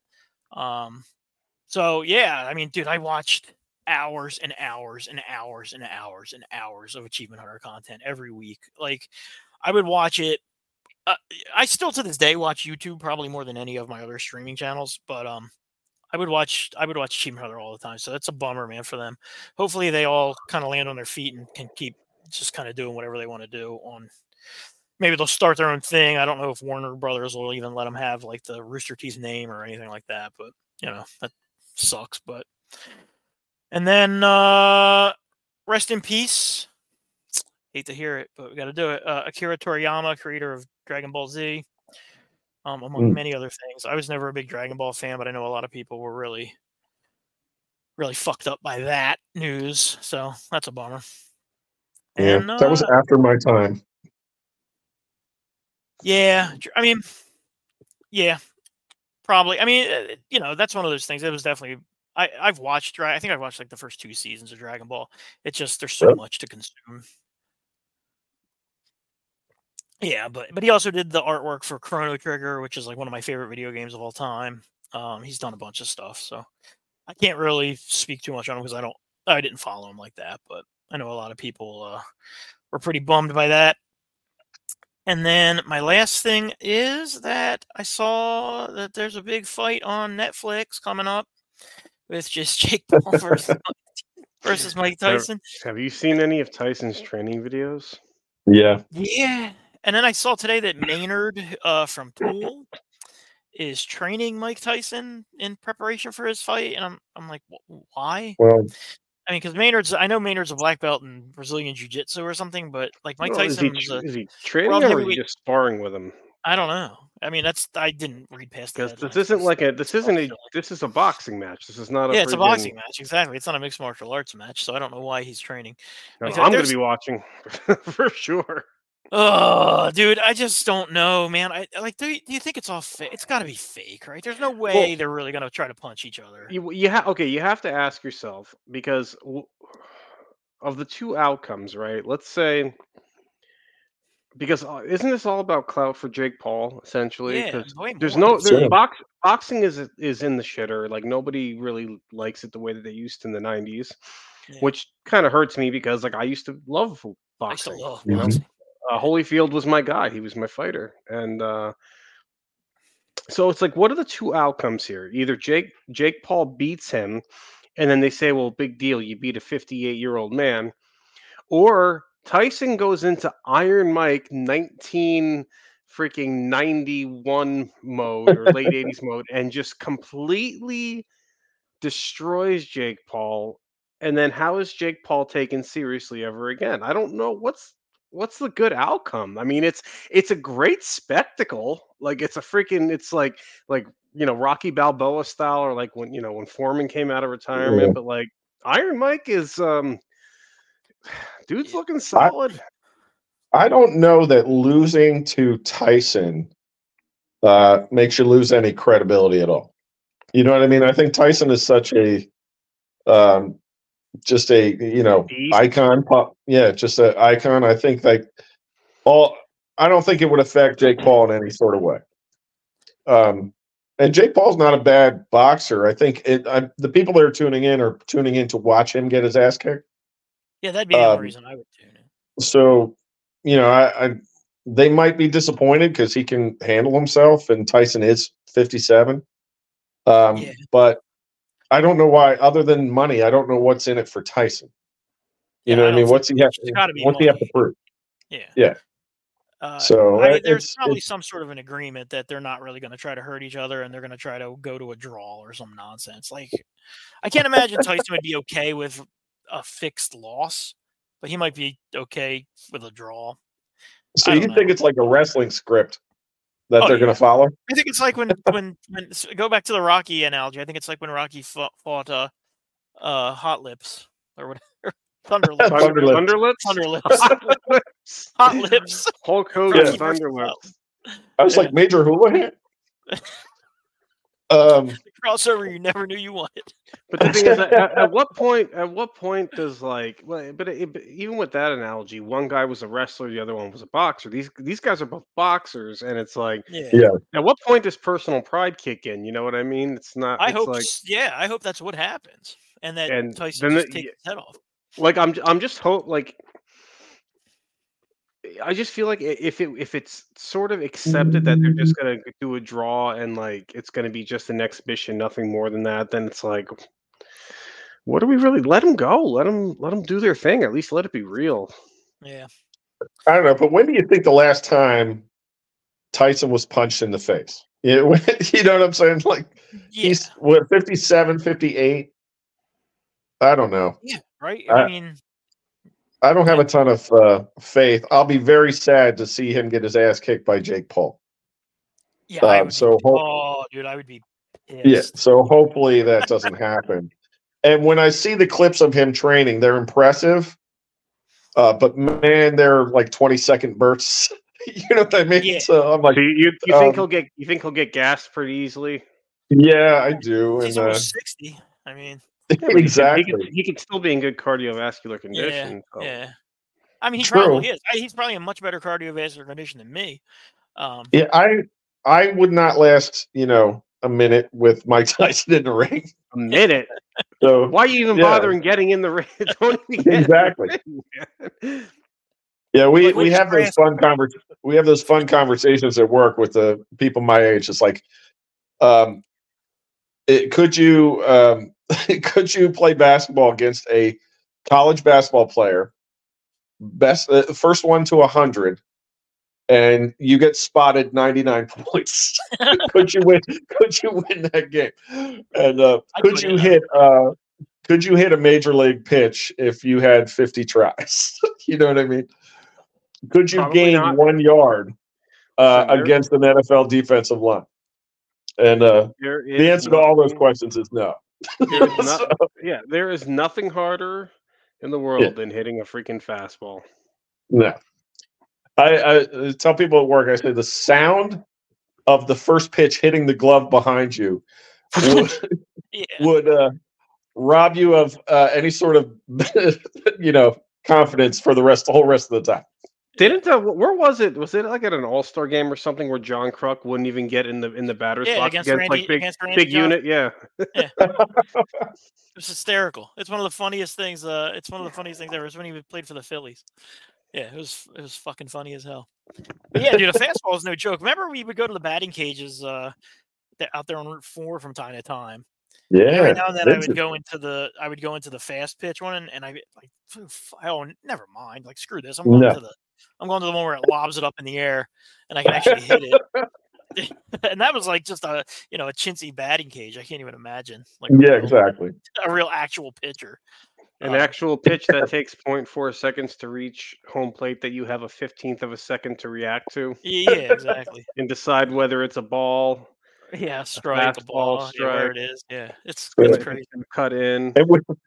So yeah, I mean, dude, I watched hours and hours and hours and hours and hours of Achievement Hunter content every week. Like I would watch it. I still to this day watch YouTube probably more than any of my other streaming channels, but I would watch Achievement Hunter all the time. So that's a bummer, man, for them. Hopefully they all kind of land on their feet and can keep just kind of doing whatever they want to do on. Maybe they'll start their own thing. I don't know if Warner Brothers will even let them have like the Rooster Teeth name or anything like that, but that sucks. But and then rest in peace. Hate to hear it, but we got to do it. Akira Toriyama, creator of Dragon Ball Z, among many other things. I was never a big Dragon Ball fan, but I know a lot of people were really, really fucked up by that news. So that's a bummer. Yeah, And, that was after my time. Yeah, I mean, yeah, probably. I mean, that's one of those things. It was definitely. I think I've watched like the first 2 seasons of Dragon Ball. It's just there's so much to consume. Yeah, but he also did the artwork for Chrono Trigger, which is like one of my favorite video games of all time. He's done a bunch of stuff, so I can't really speak too much on him because I didn't follow him like that. But I know a lot of people were pretty bummed by that. And then my last thing is that I saw that there's a big fight on Netflix coming up with just Jake Paul versus Mike Tyson. Have you seen any of Tyson's training videos? Yeah. Yeah. And then I saw today that Maynard from Tool is training Mike Tyson in preparation for his fight. And I'm like, why? Well, I mean, because I know Maynard's a black belt in Brazilian Jiu-Jitsu or something, but like Mike Tyson is he training or is he just sparring with him? I don't know. I mean, I didn't read past that. Because this is a boxing match. This is not a it's a boxing match. Exactly. It's not a mixed martial arts match, so I don't know why he's training. I'm going to be watching for sure. Oh, dude, I just don't know, man. Do you think it's all fake? It's got to be fake, right? There's no way they're really going to try to punch each other. You have to ask yourself, because of the 2 outcomes, right? Let's say, because isn't this all about clout for Jake Paul essentially? Yeah, there's boxing is in the shitter. Like nobody really likes it the way that they used to in the 90s, which kind of hurts me because like I used to love boxing. I still love boxing. Holyfield was my guy. He was my fighter. And so it's like, what are the 2 outcomes here? Either Jake Paul beats him, and then they say, well, big deal, you beat a 58-year-old man. Or Tyson goes into Iron Mike 91 mode or late 80s mode and just completely destroys Jake Paul. And then how is Jake Paul taken seriously ever again? I don't know. What's the good outcome? I mean, it's a great spectacle. Like it's like Rocky Balboa style, or like when Foreman came out of retirement. But like Iron Mike is dude's looking solid. I don't know that losing to Tyson makes you lose any credibility at all. You know what I mean? I think Tyson is such a just a icon. Just an icon. I think I don't think it would affect Jake Paul in any sort of way. And Jake Paul's not a bad boxer. I think the people that are tuning in to watch him get his ass kicked. Yeah, that'd be the only reason I would tune in. So, they might be disappointed because he can handle himself, and Tyson is 57. But I don't know why. Other than money, I don't know what's in it for Tyson. You know what I mean? What's he have to prove? Yeah. So there's probably some sort of an agreement that they're not really going to try to hurt each other, and they're going to try to go to a draw or some nonsense. Like, I can't imagine Tyson would be okay with a fixed loss, but he might be okay with a draw. So you think it's like a wrestling script that they're going to follow? I think it's like when go back to the Rocky analogy. I think it's like when Rocky fought Hot Lips or whatever. Thunder Lips. Hot Lips. Hulk Hogan, Thunder Lips. I was like Major Houlihan. The crossover you never knew you wanted. But the thing is, at what point does even with that analogy, one guy was a wrestler, the other one was a boxer. These guys are both boxers, and it's like, at what point does personal pride kick in? You know what I mean? It's not. I hope that's what happens, and that Tyson just takes his head off. I'm just I just feel like if it's sort of accepted that they're just gonna do a draw and it's gonna be just an exhibition, nothing more than that, then it's like, what do we really let them go? Let them do their thing. At least let it be real. Yeah. I don't know, but when do you think the last time Tyson was punched in the face? You know what I'm saying? He's 57, 58. I don't know. Yeah, right. I mean, I don't have a ton of faith. I'll be very sad to see him get his ass kicked by Jake Paul. Yeah. I would be pissed. Yeah. So hopefully that doesn't happen. And when I see the clips of him training, they're impressive. But man, they're like 20-second bursts. You know what I mean? Yeah. So I'm like, you think he'll get gassed pretty easily? Yeah, I do. He's almost 60. I mean. Yeah, exactly. He could still be in good cardiovascular condition. Yeah. I mean, he probably is. He's probably in much better cardiovascular condition than me. I would not last, a minute with Mike Tyson in the ring. A minute. So why are you even bothering getting in the ring? Exactly. Yeah, we have those fun conversations at work with the people my age. It's like, could you play basketball against a college basketball player, first one to 100, and you get spotted 99 points? Could you win that game? And could you hit a major league pitch if you had 50 tries? You know what I mean? Could you gain 1 yard against an NFL defensive line? And the answer to all those questions is no. There is nothing harder in the world than hitting a freaking fastball. No. I tell people at work, I say the sound of the first pitch hitting the glove behind you would rob you of any sort of confidence for the whole rest of the time. Where was it? Was it like at an All-Star game or something where John Kruk wouldn't even get in the batter's box against big unit? Yeah. It was hysterical. It's one of the funniest things. It's one of the funniest things ever. It's when he played for the Phillies. Yeah, it was fucking funny as hell. But yeah, dude, a fastball is no joke. Remember, we would go to the batting cages out there on Route 4 from time to time. Yeah. Every now and then I would go into the fast pitch one, and I like, oh, never mind. Like, screw this. I'm going to the one where it lobs it up in the air, and I can actually hit it. And that was like just a chintzy batting cage. I can't even imagine. Exactly. A real actual pitcher. An actual pitch that takes 0.4 seconds to reach home plate that you have a 15th of a second to react to. Yeah, exactly. And decide whether it's a ball. Yeah, strike, a ball, strike. where it is. Yeah, it's crazy. Cut in.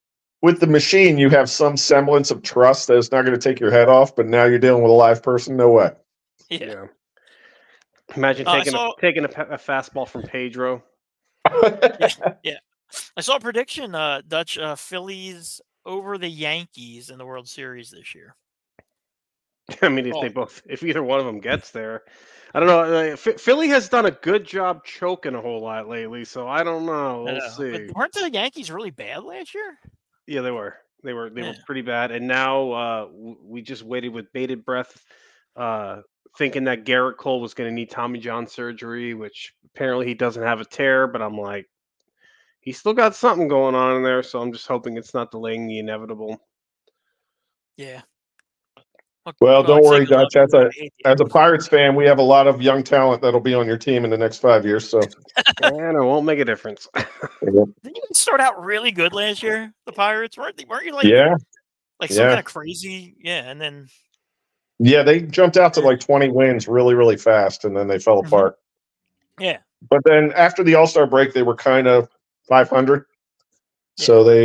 with the machine, you have some semblance of trust that it's not going to take your head off, but now you're dealing with a live person. No way. Yeah. Imagine I taking saw- a fastball from Pedro. Yeah. I saw a prediction, Dutch, Phillies over the Yankees in the World Series this year. I mean, if either one of them gets there, I don't know. Philly has done a good job choking a whole lot lately, so I don't know. We'll see. But weren't the Yankees really bad last year? Yeah, they were. They were pretty bad, and now we just waited with bated breath, thinking that Garrett Cole was going to need Tommy John surgery, which apparently he doesn't have a tear. But I'm like, he's still got something going on in there, so I'm just hoping it's not delaying the inevitable. Yeah. Well, don't worry, Dutch. As a Pirates fan, we have a lot of young talent that'll be on your team in the next 5 years. So, and it won't make a difference. Didn't you start out really good last year? The Pirates weren't you like some kind of crazy? Yeah, and then they jumped out to like 20 wins really, really fast, and then they fell apart. Yeah, but then after the All-Star break, they were kind of 500. Yeah. So they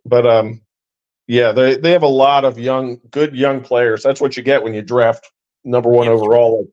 have a lot of good young players. That's what you get when you draft number one overall.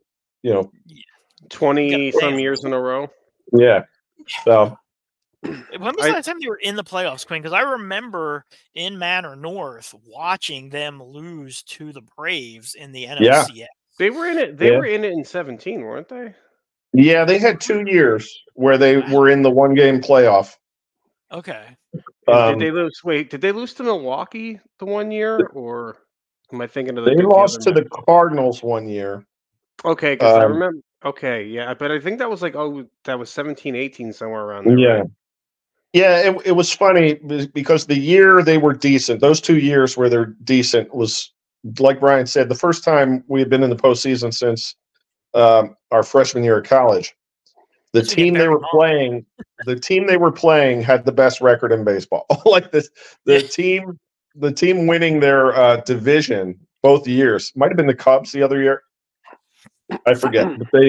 20 some years in a row. Yeah. So when was the last time they were in the playoffs, Quinn? Because I remember in Manor North watching them lose to the Braves in the NLCS. Yeah. They were in it. They were in it in 17, weren't they? Yeah, they had 2 years where they were in the one-game playoff. Okay. Did they lose? Wait, did they lose to Milwaukee the one year, or am I thinking of They lost to the Cardinals one year. Okay, because I remember. Okay, yeah, but I think that was like that was 17, 18, somewhere around there. Yeah, right? Yeah. It was funny because the year they were decent, those 2 years where they're decent was, like Brian said, the first time we had been in the postseason since our freshman year of college. The team they were playing had the best record in baseball. Like the team winning their division both years might have been the Cubs the other year. I forget, but they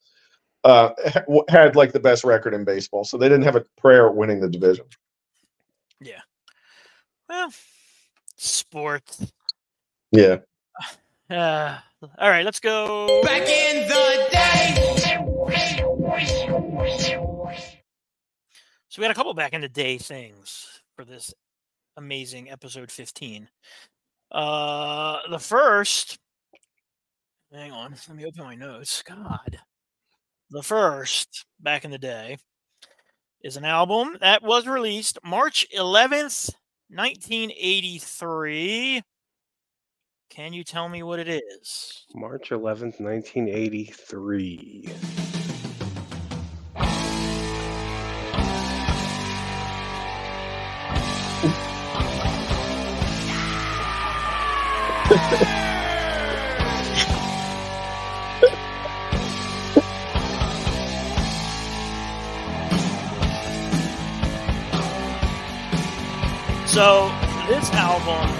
had like the best record in baseball, so they didn't have a prayer at winning the division. Yeah. Well, sports. Yeah. All right, let's go back in the day. So we had a couple back in the day things for this amazing episode 15. The first, hang on, let me open my notes. God. The first back in the day is an album that was released March 11th, 1983. Can you tell me what it is? March 11th, 1983. So this album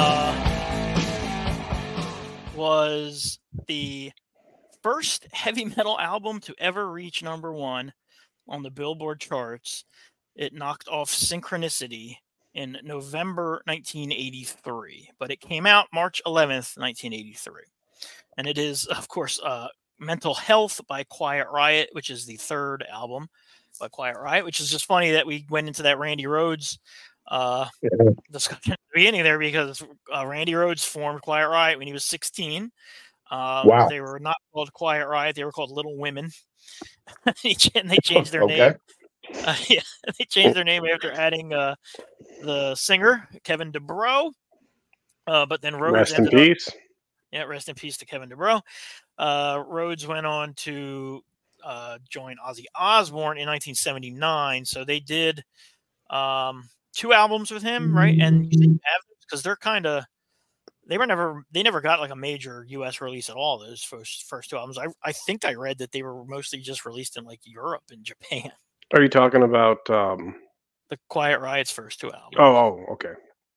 was the first heavy metal album to ever reach number 1 on the Billboard charts. It knocked off Synchronicity in November 1983, but it came out March 11th, 1983. And it is, of course, Mental Health by Quiet Riot, which is the third album by Quiet Riot, which is just funny that we went into that Randy Rhoads discussion at the beginning there, because Randy Rhoads formed Quiet Riot when he was 16. Wow. They were not called Quiet Riot. They were called Little Women. And they changed their name. They changed their name after adding the singer, Kevin DuBrow. But then Rhoads rest in peace. Rest in peace to Kevin DuBrow. Rhoads went on to join Ozzy Osbourne in 1979. So they did 2 albums with him, right? And you think because they're kind of they never got like a major U.S. release at all. Those first 2 albums. I think I read that they were mostly just released in like Europe and Japan. Are you talking about the Quiet Riot's first 2 albums? Oh, okay.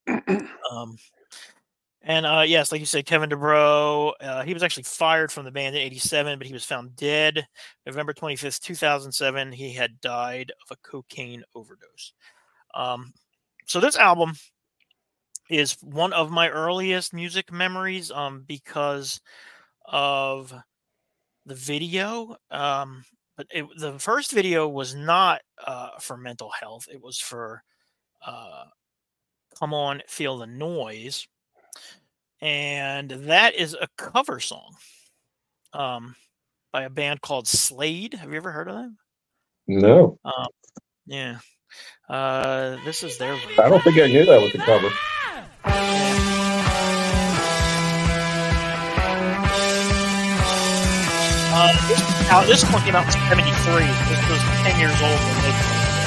And yes, like you said, Kevin DuBrow, he was actually fired from the band in 1987, but he was found dead November 25th, 2007. He had died of a cocaine overdose. So this album is one of my earliest music memories because of the video. But the first video was not for mental health. It was for Come On, Feel the Noise. And that is a cover song by a band called Slade. Have you ever heard of them? No, Yeah. This is their version. I don't think I knew that was a cover. This one came out in 73. This was 10 years old when they came out.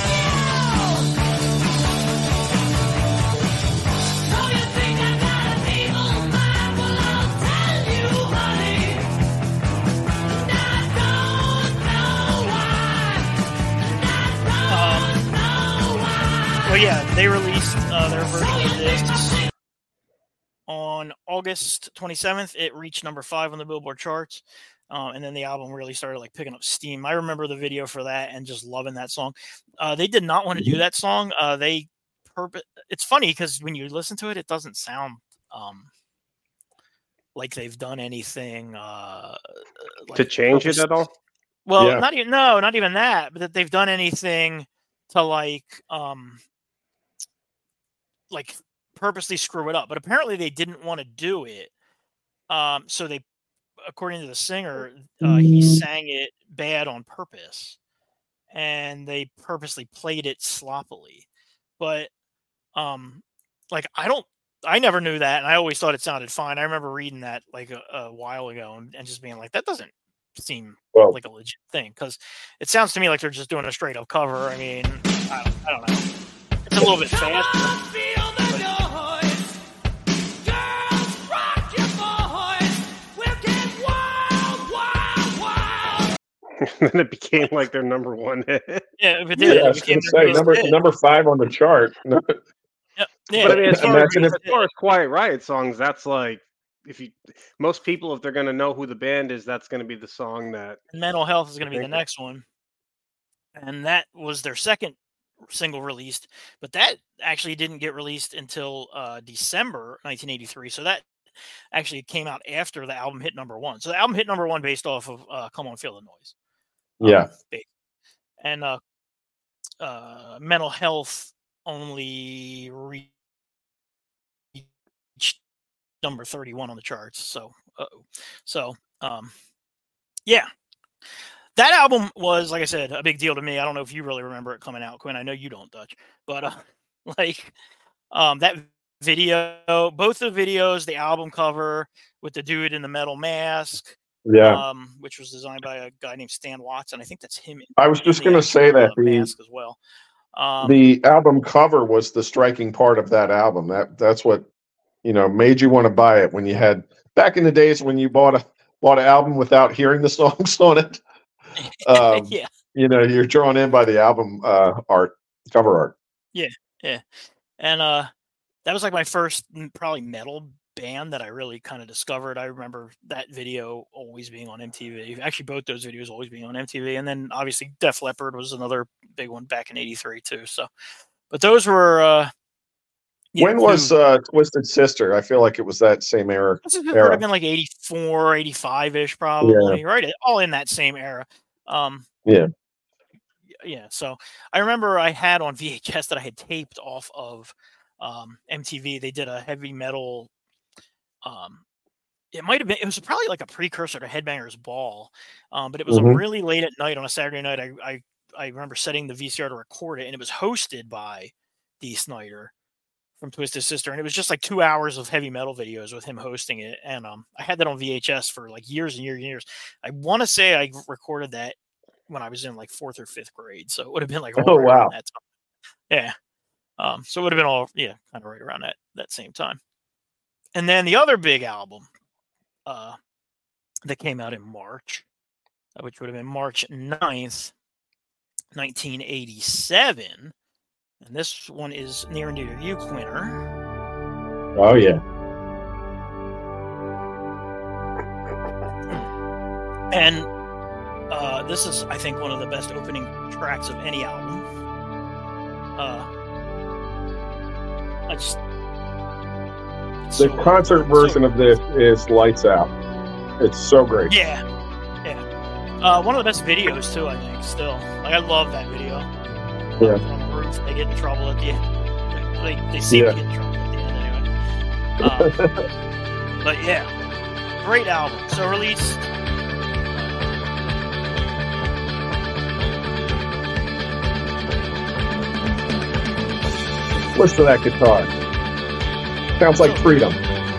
Well, yeah, they released their version of this on August 27th. It reached number 5 on the Billboard charts. And then the album really started like picking up steam. I remember the video for that and just loving that song. They did not want to do that song. It's funny because when you listen to it, it doesn't sound like they've done anything to change it at all. Well, Yeah. not even that, but that they've done anything to like purposely screw it up. But apparently they didn't want to do it. So they, according to the singer, he sang it bad on purpose, and they purposely played it sloppily. But I never knew that, and I always thought it sounded fine. I remember reading that like a while ago and just being like, that doesn't seem like a legit thing, because it sounds to me like they're just doing a straight up cover. I mean, I don't know. It's a little bit fast. Then it became like their number one hit. Yeah, if it did, I was going to say number 5 on the chart. Yeah. But I mean, as far Imagine as Quiet Riot songs, that's like most people, if they're going to know who the band is, that's going to be the song that. Mental Health is going to be the next one, and that was their second single released, but that actually didn't get released until December 1983. So that actually came out after the album hit number 1. So the album hit number 1 based off of Come On, Feel the Noise. Yeah. And Mental Health only reached number 31 on the charts. So yeah. That album was, like I said, a big deal to me. I don't know if you really remember it coming out, Quinn. I know you don't, Dutch. But that video, both the videos, the album cover with the dude in the metal mask, which was designed by a guy named Stan Watson. I think that's him. I was just going to say that the mask as well. The album cover was the striking part of that album. That's what made you want to buy it when you had back in the days when you bought an album without hearing the songs on it. Yeah. You're drawn in by the album cover art. Yeah. And that was like my first probably metal band that I really kind of discovered. I remember that video always being on MTV. Actually, both those videos always being on MTV. And then obviously Def Leppard was another big one back in '83 too. So, but those were. When was Twisted Sister? I feel like it was that same era. It would have been like 84, 85-ish probably, Yeah. right? All in that same era. Yeah. So I remember I had on VHS that I had taped off of MTV. They did a heavy metal. It might have been. It was probably like a precursor to Headbangers Ball, but it was a really late at night on a Saturday night. I remember setting the VCR to record it, and it was hosted by Dee Snider from Twisted Sister, and it was just like 2 hours of heavy metal videos with him hosting it. And I had that on VHS for like years and years and years. I want to say I recorded that when I was in like 4th or 5th grade, so it would have been like Oh wow, that time. Yeah. So it would have been all kind of right around that same time. And then the other big album that came out in March, which would have been March 9th, 1987. And this one is near and dear to you, Quinner. Oh yeah. And this is, I think, one of the best opening tracks of any album. The concert version of this is lights out. It's so great. Yeah. One of the best videos too, I think. Still, like I love that video. Yeah. From the roof, they get in trouble at the end. They seem to get in trouble at the end anyway. But yeah, great album. So released. Listen to that guitar. Sounds like freedom.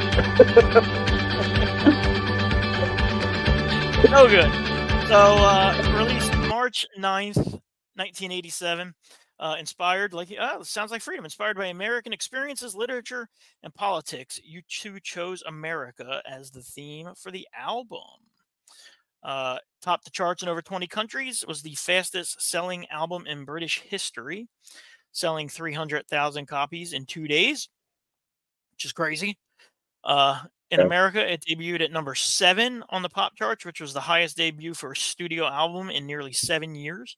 So good. So released March 9th, 1987. Inspired, sounds like freedom. Inspired by American experiences, literature, and politics, U2 chose America as the theme for the album. Topped the charts in over 20 countries. Was the fastest selling album in British history, selling 300,000 copies in 2 days, which is crazy. In America, it debuted at number 7 on the pop charts, which was the highest debut for a studio album in nearly 7 years.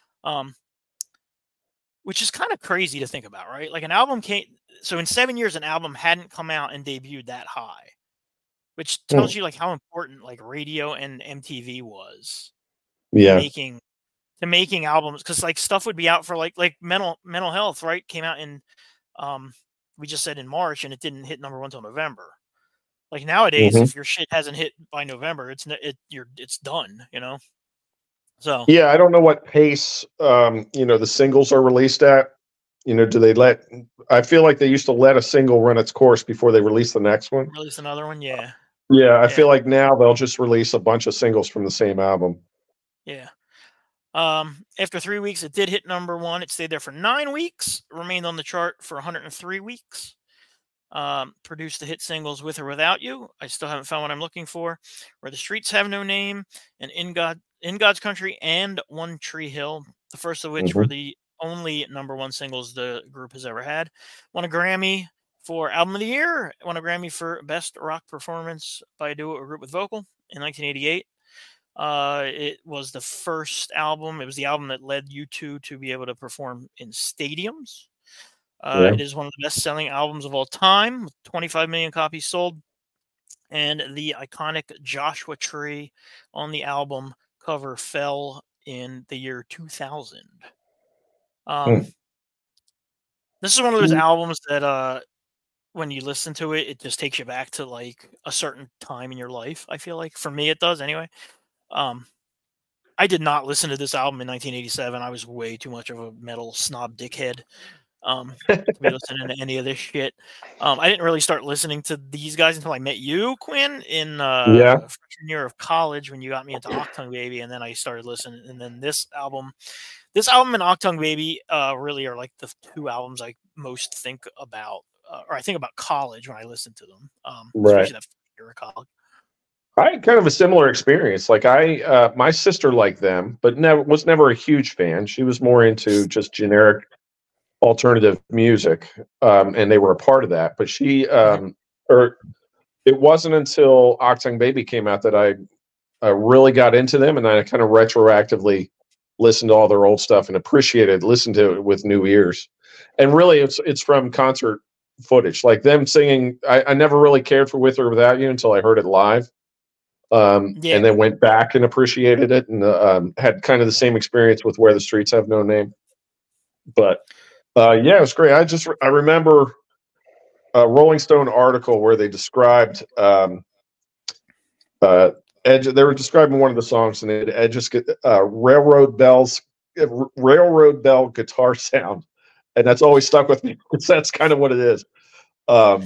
Which is kind of crazy to think about, right? Like an album so in 7 years, an album hadn't come out and debuted that high, which tells you like how important like radio and MTV was. Yeah. To making albums, because like stuff would be out for like mental health, right? Came out in we just said in March, and it didn't hit number 1 till November. Like nowadays, if your shit hasn't hit by November, it's done, you know. So yeah, I don't know what pace the singles are released at. Do they let? I feel like they used to let a single run its course before they release the next one. Release another one, yeah. Yeah, I feel like now they'll just release a bunch of singles from the same album. Yeah. After 3 weeks, it did hit number 1. It stayed there for 9 weeks, remained on the chart for 103 weeks. Produced the hit singles With or Without You, I Still Haven't Found What I'm Looking For, Where the Streets Have No Name, and In God's Country, and One Tree Hill, the first of which were the only number 1 singles the group has ever had. Won a Grammy for Album of the Year, won a Grammy for Best Rock Performance by a Duo or Group with Vocal in 1988. It was the first album. It was the album that led U2 to be able to perform in stadiums. It is one of the best-selling albums of all time, with 25 million copies sold. And the iconic Joshua Tree on the album cover fell in the year 2000. This is one of those albums that when you listen to it, it just takes you back to like a certain time in your life. I feel like for me, it does anyway. I did not listen to this album in 1987. I was way too much of a metal snob dickhead to be listening to any of this shit. I didn't really start listening to these guys until I met you, Quinn, in freshman year of college when you got me into Achtung Baby, and then I started listening. And then this album and Achtung Baby really are like the 2 albums I most think about, or I think about college when I listen to them. Especially that year of college. I had kind of a similar experience. Like my sister liked them, but was never a huge fan. She was more into just generic alternative music, and they were a part of that. But she, it wasn't until Achtung Baby came out that I really got into them, and I kind of retroactively listened to all their old stuff and listened to it with new ears. And really, it's from concert footage, like them singing. I never really cared for With or Without You until I heard it live. And then went back and appreciated it, and had kind of the same experience with Where the Streets Have No Name. But it was great. I remember a Rolling Stone article where they described Edge. They were describing one of the songs, and it just railroad bell guitar sound, and that's always stuck with me because that's kind of what it is. So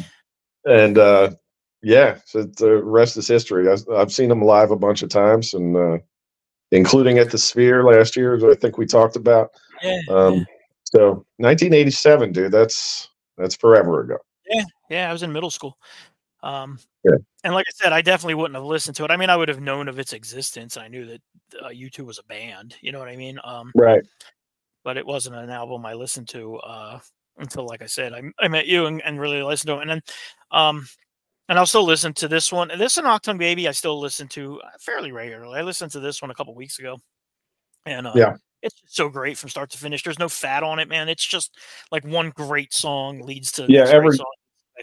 the rest is history. I've seen them live a bunch of times, and including at the Sphere last year, as I think we talked about. So 1987, dude, that's forever ago. Yeah, I was in middle school. And like I said, I definitely wouldn't have listened to it. I mean, I would have known of its existence. I knew that U2 was a band. You know what I mean? Right. But it wasn't an album I listened to until, like I said, I met you and really listened to it. And then, and I'll still listen to this one. This and Achtung Baby, I still listen to fairly regularly. I listened to this one a couple weeks ago, and it's just so great from start to finish. There's no fat on it, man. It's just like one great song leads to every song.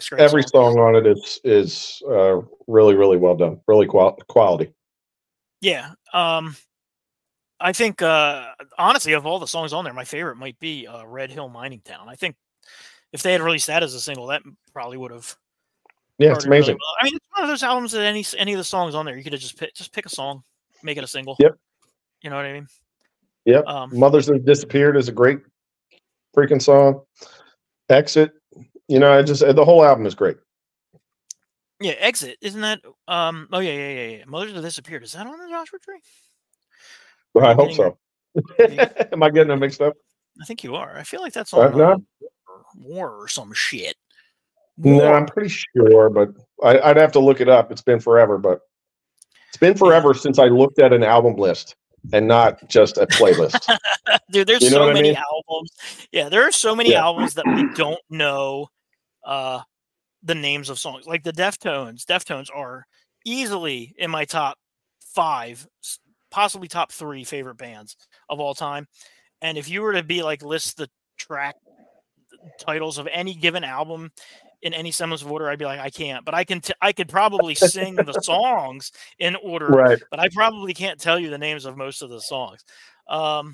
it's a great every song. song on it is really, really well done. Really quality. Yeah. I think honestly, of all the songs on there, my favorite might be Red Hill Mining Town. I think if they had released that as a single, that probably would have Yeah, it's charted really amazing. well. I mean, it's one of those albums that any of the songs on there, you could have just pick a song, make it a single. Yep. You know what I mean? Yep. Mothers That Disappeared is a great freaking song. Exit. The whole album is great. Yeah, Exit, isn't that? Oh yeah. Mothers That Disappeared. Is that on the Joshua Tree? Well, I hope so. Am I getting them mixed up? I think you are. I feel like that's on no? War or some shit. No, I'm pretty sure, but I'd have to look it up. It's been forever, but it's been forever since I looked at an album list and not just a playlist. Dude, there's so many albums. Yeah, there are so many albums that we don't know the names of songs. Like the Deftones. Deftones are easily in my top 5, possibly top 3 favorite bands of all time. And if you were to be like list the track titles of any given album in any semblance of order, I'd be like, I can't. But I could probably sing the songs in order, right? But I probably can't tell you the names of most of the songs. I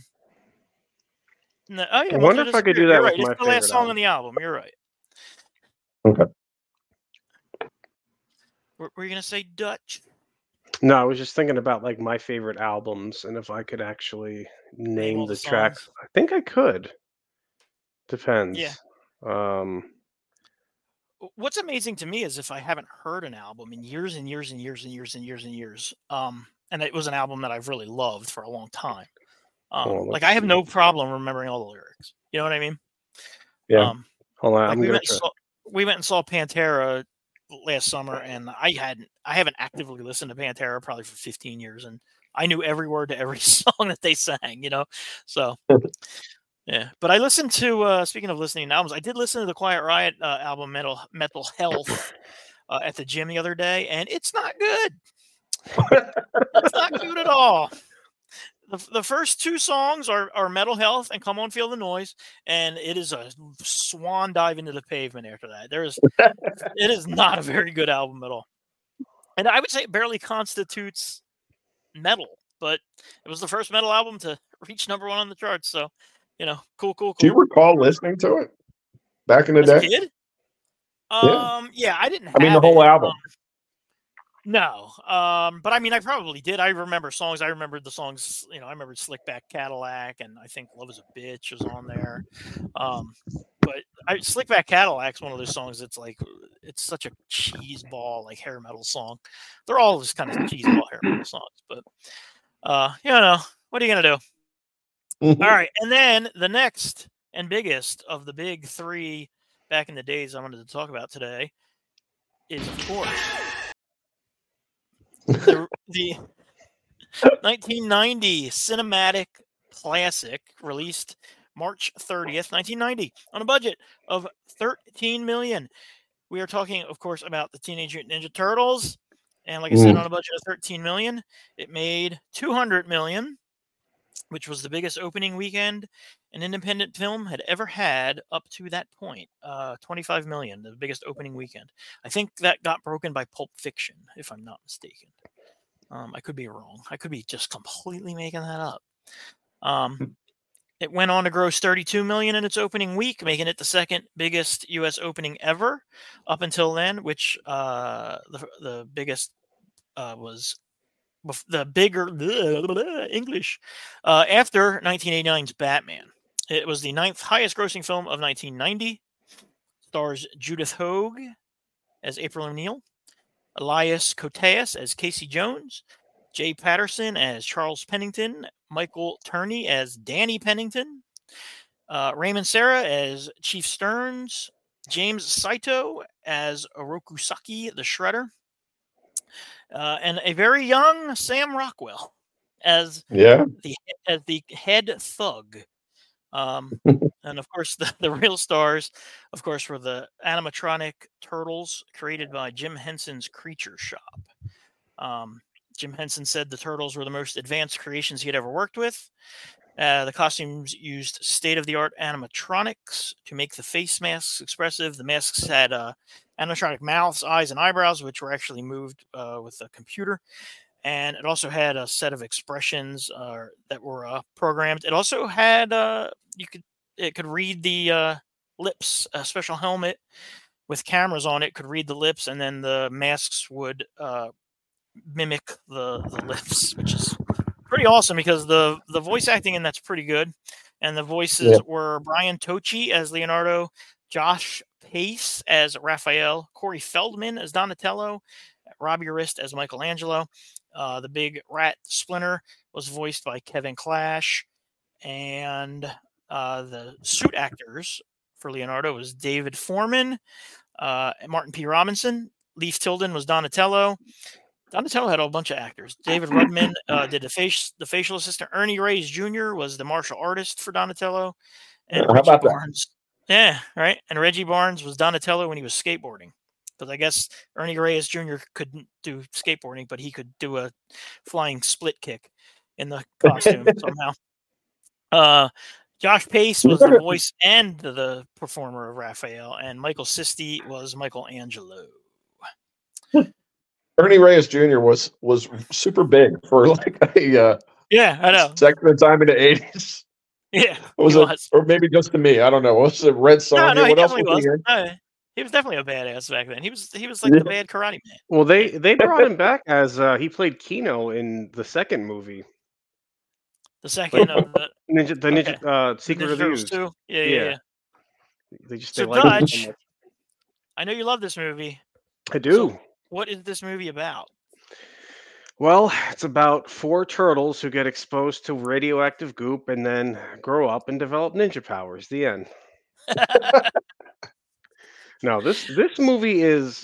wonder if I could do that with my favorite. It's the last song on the album. You're right. Okay. Were you gonna say Dutch? No, I was just thinking about like my favorite albums, and if I could actually name the tracks. I think I could. Depends. Yeah. What's amazing to me is if I haven't heard an album in years and years and years and years and years and years, and it was an album that I've really loved for a long time. Like I have no problem remembering all the lyrics. You know what I mean? Yeah. Hold on. Like we went and saw Pantera last summer, and I haven't actively listened to Pantera probably for 15 years, and I knew every word to every song that they sang. So. Yeah, but I listened to. Speaking of listening to albums, I did listen to the Quiet Riot album "Mental Health" at the gym the other day, and it's not good. It's not good at all. The first 2 songs are Mental Health and Come On Feel the Noise, and it is a swan dive into the pavement after that. It is not a very good album at all, and I would say it barely constitutes metal, but it was the first metal album to reach #1 on the charts. So. Cool. Do you recall listening to it back in the day? As a kid? Yeah, I didn't have the whole album. No. But I mean, I probably did. I remember songs. I remembered the songs, I remembered Slickback Cadillac, and I think Love Is a Bitch was on there. But Slickback Cadillac's one of those songs that's like, it's such a cheeseball, like hair metal song. They're all just kind of cheeseball hair metal songs. But, what are you going to do? All right, and then the next and biggest of the big 3 back in the days I wanted to talk about today is, of course, the 1990 cinematic classic released March 30th, 1990, on a budget of $13 million. We are talking, of course, about the Teenage Mutant Ninja Turtles, and like I said, on a budget of $13 million, it made $200 million. Which was the biggest opening weekend an independent film had ever had up to that point. $25 million, the biggest opening weekend. I think that got broken by Pulp Fiction, if I'm not mistaken. I could be wrong. I could be just completely making that up. It went on to gross $32 million in its opening week, making it the second biggest U.S. opening ever up until then, which the biggest was the bigger English after 1989's Batman. It was the 9th highest grossing film of 1990. Stars Judith Hoag as April O'Neil, Elias Koteas as Casey Jones, Jay Patterson as Charles Pennington, Michael Turney as Danny Pennington, Raymond Serra as Chief Stearns, James Saito as Orokusaki the Shredder, and a very young Sam Rockwell as the head thug. And of course, the real stars, of course, were the animatronic turtles created by Jim Henson's Creature Shop. Jim Henson said the turtles were the most advanced creations he had ever worked with. The costumes used state-of-the-art animatronics to make the face masks expressive. The masks had animatronic mouths, eyes, and eyebrows, which were actually moved with a computer. And it also had a set of expressions that were programmed. It also had it could read the lips. A special helmet with cameras on it could read the lips, and then the masks would mimic the lips, which is pretty awesome because the voice acting in that's pretty good. And the voices were Brian Tochi as Leonardo, Josh Pace as Raphael, Corey Feldman as Donatello, Robbie Rist as Michelangelo. The big rat Splinter was voiced by Kevin Clash, and the suit actors for Leonardo was David Foreman, Martin P. Robinson. Leif Tilden was Donatello. Donatello had a bunch of actors. David Rudman did the facial assistant. Ernie Reyes Jr. was the martial artist for Donatello. And How Reggie about Barnes. Yeah, right. And Reggie Barnes was Donatello when he was skateboarding. Because I guess Ernie Reyes Jr. couldn't do skateboarding, but he could do a flying split kick in the costume somehow. Josh Pace was the voice and the performer of Raphael, and Michael Sisti was Michelangelo. Ernie Reyes Jr. was super big for like a I know second of time in the 80s. Yeah, Was it, or maybe just to me? I don't know. Was it Red Sonja? No, he what else definitely was he was. in? He was definitely a badass back then. He was like the bad karate man. Well, they brought him back as he played Kino in the second movie, The second of the Ninja Secret Ninja of the Turtles Ooze. 2. Yeah. They So like him Dutch, much. I know you love this movie. I do. What is this movie about? Well, it's about 4 turtles who get exposed to radioactive goop and then grow up and develop ninja powers. The end. No, this movie is.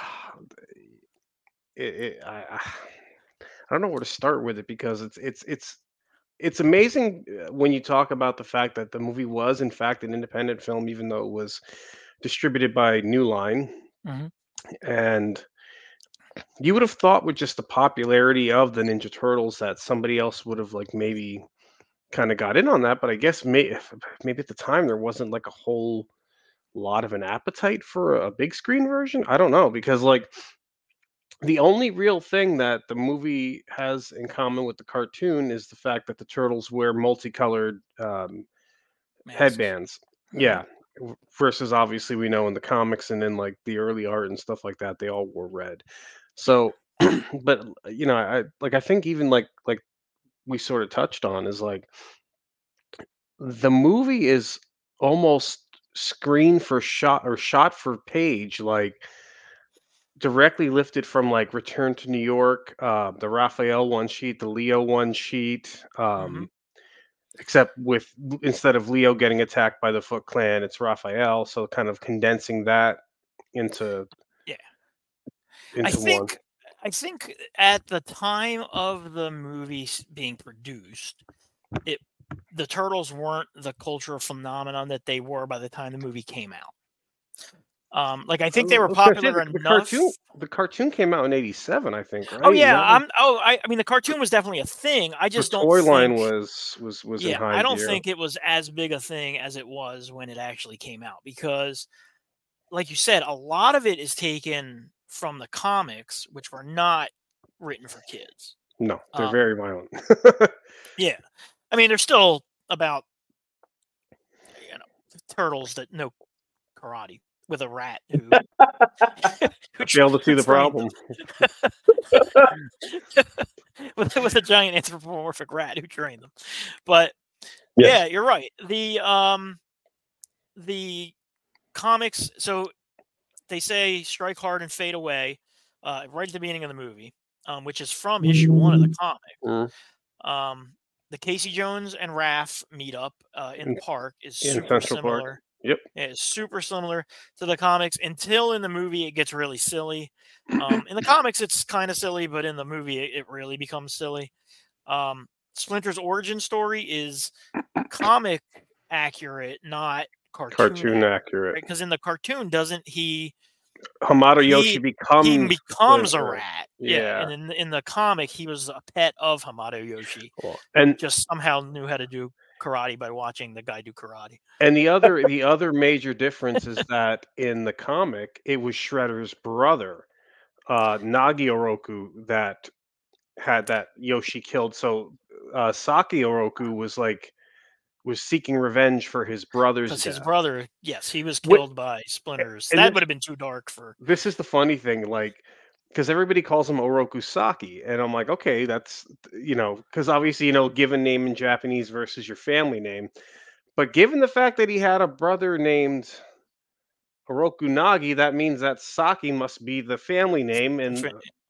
I don't know where to start with it because it's amazing when you talk about the fact that the movie was in fact an independent film, even though it was distributed by New Line, and you would have thought with just the popularity of the Ninja Turtles that somebody else would have like maybe kind of got in on that, but I guess maybe at the time there wasn't like a whole lot of an appetite for a big screen version. I don't know because like the only real thing that the movie has in common with the cartoon is the fact that the turtles wear multicolored headbands. Yeah. Versus obviously we know in the comics and in like the early art and stuff like that, they all wore red. So, but you know, I think even like we sort of touched on is like the movie is almost screen for shot or shot for page, like directly lifted from like Return to New York, the Raphael one sheet, the Leo one sheet, except with instead of Leo getting attacked by the Foot Clan, it's Raphael. So kind of condensing that into one. I think at the time of the movie being produced, the Turtles weren't the cultural phenomenon that they were by the time the movie came out. Like I think they were popular enough. The cartoon came out in '87, I think. Right? Oh yeah, I mean the cartoon was definitely a thing. I just don't. The toy line was in high I don't gear. think it was as big a thing as it was when it actually came out because, like you said, a lot of it is taken from the comics, which were not written for kids. No, they're very violent. Yeah, I mean they're still about turtles that know karate with a rat who failed to see the problem with a giant anthropomorphic rat who trained them. But yeah, you're right. The comics, so they say strike hard and fade away right at the beginning of the movie, which is from issue 1 of the comic. The Casey Jones and Raph meet up in the park is super similar. Park. Yep. Yeah, it's super similar to the comics until in the movie it gets really silly. In the comics it's kind of silly, but in the movie it really becomes silly. Splinter's origin story is comic accurate, not cartoon accurate. Because in the cartoon, doesn't he? Hamato Yoshi becomes a rat. Yeah. And in the comic, he was a pet of Hamato Yoshi. Cool. And just somehow knew how to do karate by watching the guy do karate. And the other major difference is that in the comic, it was Shredder's brother, Nagi Oroku, that had that Yoshi killed. So Saki Oroku was seeking revenge for his brother's Because death. his brother, yes, he was killed by splinters. and That this- would have been too dark for. This is the funny thing, like, because everybody calls him Oroku Saki, and I'm like, okay, that's because obviously given name in Japanese versus your family name, but given the fact that he had a brother named Oroku Nagi, that means that Saki must be the family name, and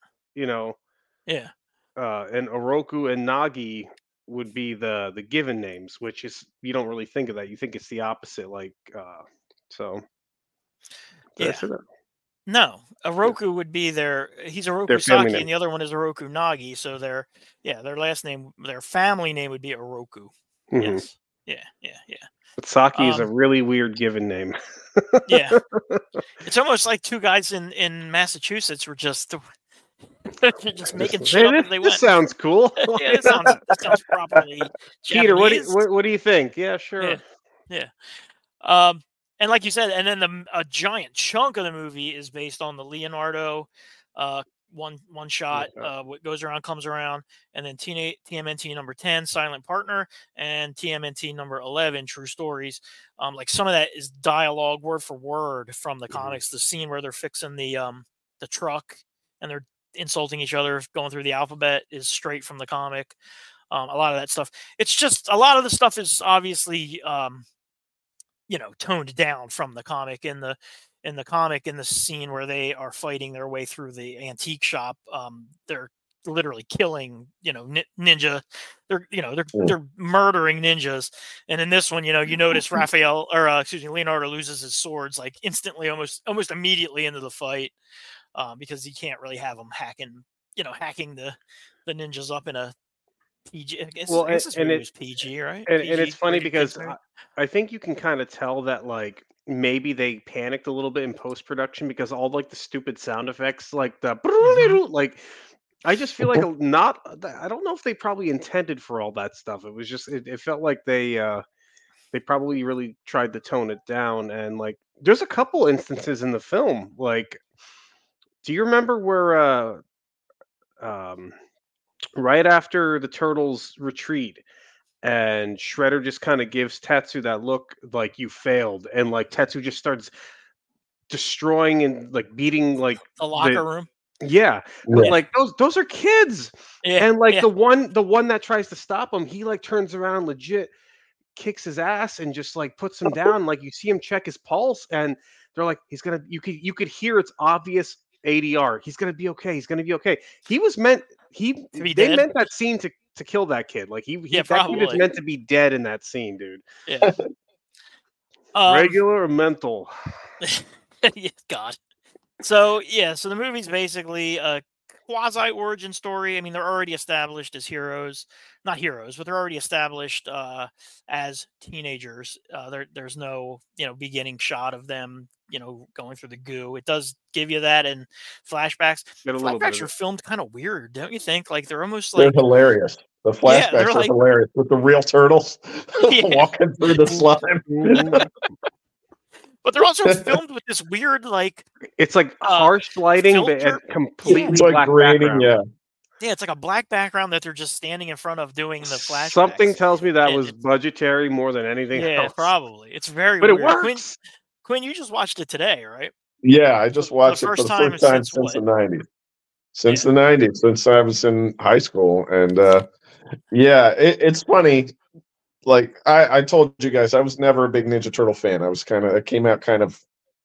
Yeah. and Oroku and Nagi would be the given names, which is you don't really think of that. You think it's the opposite, like so. Did I say that? No, Oroku would be he's Their Oroku family Saki, name. and the other one is Oroku Nagi. So their last name, their family name would be Oroku. Mhm. Yes. Yeah. But Saki is a really weird given name. Yeah. It's almost like two guys in Massachusetts were just making shit up as they This went. sounds cool. Yeah, it sounds properly Peter, Japanese. what do you think? Yeah, sure. Yeah. And like you said, and then a giant chunk of the movie is based on the Leonardo one shot. What goes around comes around, and then TMNT number 10, Silent Partner, and TMNT number 11, True Stories. Like some of that is dialogue word for word from the comics. The scene where they're fixing the truck and they're insulting each other, going through the alphabet, is straight from the comic. A lot of that stuff. It's just a lot of the stuff is obviously toned down from the comic. In the scene where they are fighting their way through the antique shop, they're literally killing ninja. They're murdering ninjas. And in this one, you notice Leonardo loses his swords like instantly, almost immediately into the fight, because he can't really have them hacking the ninjas up in a PG. I guess this movie was PG, right? And PG, it's funny rated because kids movie. I think you can kind of tell that like maybe they panicked a little bit in post production because all like the stupid sound effects, like the like, I just feel like I don't know if they probably intended for all that stuff. It was just it felt like they probably really tried to tone it down. And like there's a couple instances in the film, like, do you remember where right after the turtles retreat and Shredder just kind of gives Tetsu that look like you failed, and like Tetsu just starts destroying and like beating like the locker room. Yeah, but like those are kids, and like the one that tries to stop him, he like turns around, legit kicks his ass and just like puts him down. Like you see him check his pulse, and they're like, he's gonna. You could hear it's obvious ADR. He's gonna be okay. He's gonna be okay. They meant that scene to kill that kid. Like that kid is meant to be dead in that scene, dude. Yeah. Regular or mental? God. So the movie's basically a quasi origin story. I mean, they're already established as heroes, not heroes, but they're already established as teenagers. There's no beginning shot of them going through the goo. It does give you that in flashbacks. Flashbacks are filmed kind of weird, don't you think? Like they're almost like they're hilarious. The flashbacks are hilarious with the real turtles walking through the slime. But they're also filmed with this weird, like, it's like harsh lighting, but completely black background. Yeah, it's like a black background that they're just standing in front of doing the flashbacks. Something tells me that was budgetary more than anything else. Yeah, probably. It's very but weird. It works. Quinn, you just watched it today, right? Yeah, I just watched it for the first time since the 90s. Since the 90s, since I was in high school. And it's funny. Like I told you guys, I was never a big Ninja Turtle fan. It came out kind of,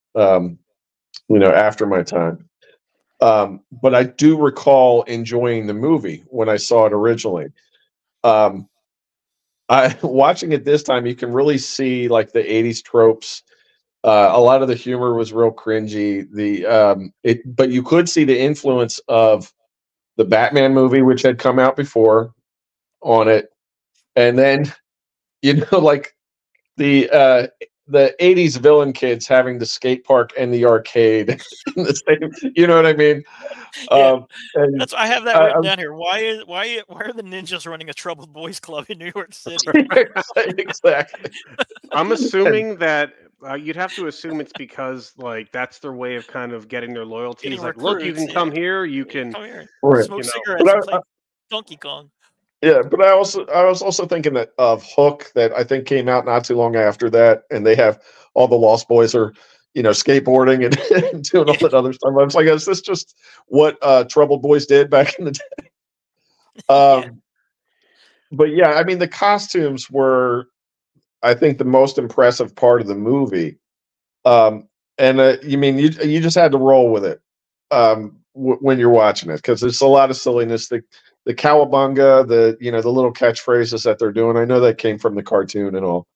after my time. But I do recall enjoying the movie when I saw it originally. Watching it this time, you can really see like the 80s tropes. A lot of the humor was real cringy. But you could see the influence of the Batman movie, which had come out before, on it, and then like the the '80s villain kids having the skate park and the arcade in the same. You know what I mean? Yeah. And That's I have that written down here. Why are the ninjas running a troubled boys club in New York City? exactly. I'm assuming that you'd have to assume it's because like that's their way of kind of getting their loyalty. Getting It's like, look, you recruits, can come here, you can. Come here, Right. smoke You know. cigarettes, But and play Donkey Kong. Yeah, but I was also thinking that of Hook that I think came out not too long after that, and they have all the Lost Boys are skateboarding and doing all that other stuff. I was like, is this just what Troubled Boys did back in the day? But yeah, I mean the costumes were, I think, the most impressive part of the movie, and you mean you just had to roll with it when you're watching it because there's a lot of silliness. The cowabunga, the little catchphrases that they're doing. I know that came from the cartoon and all,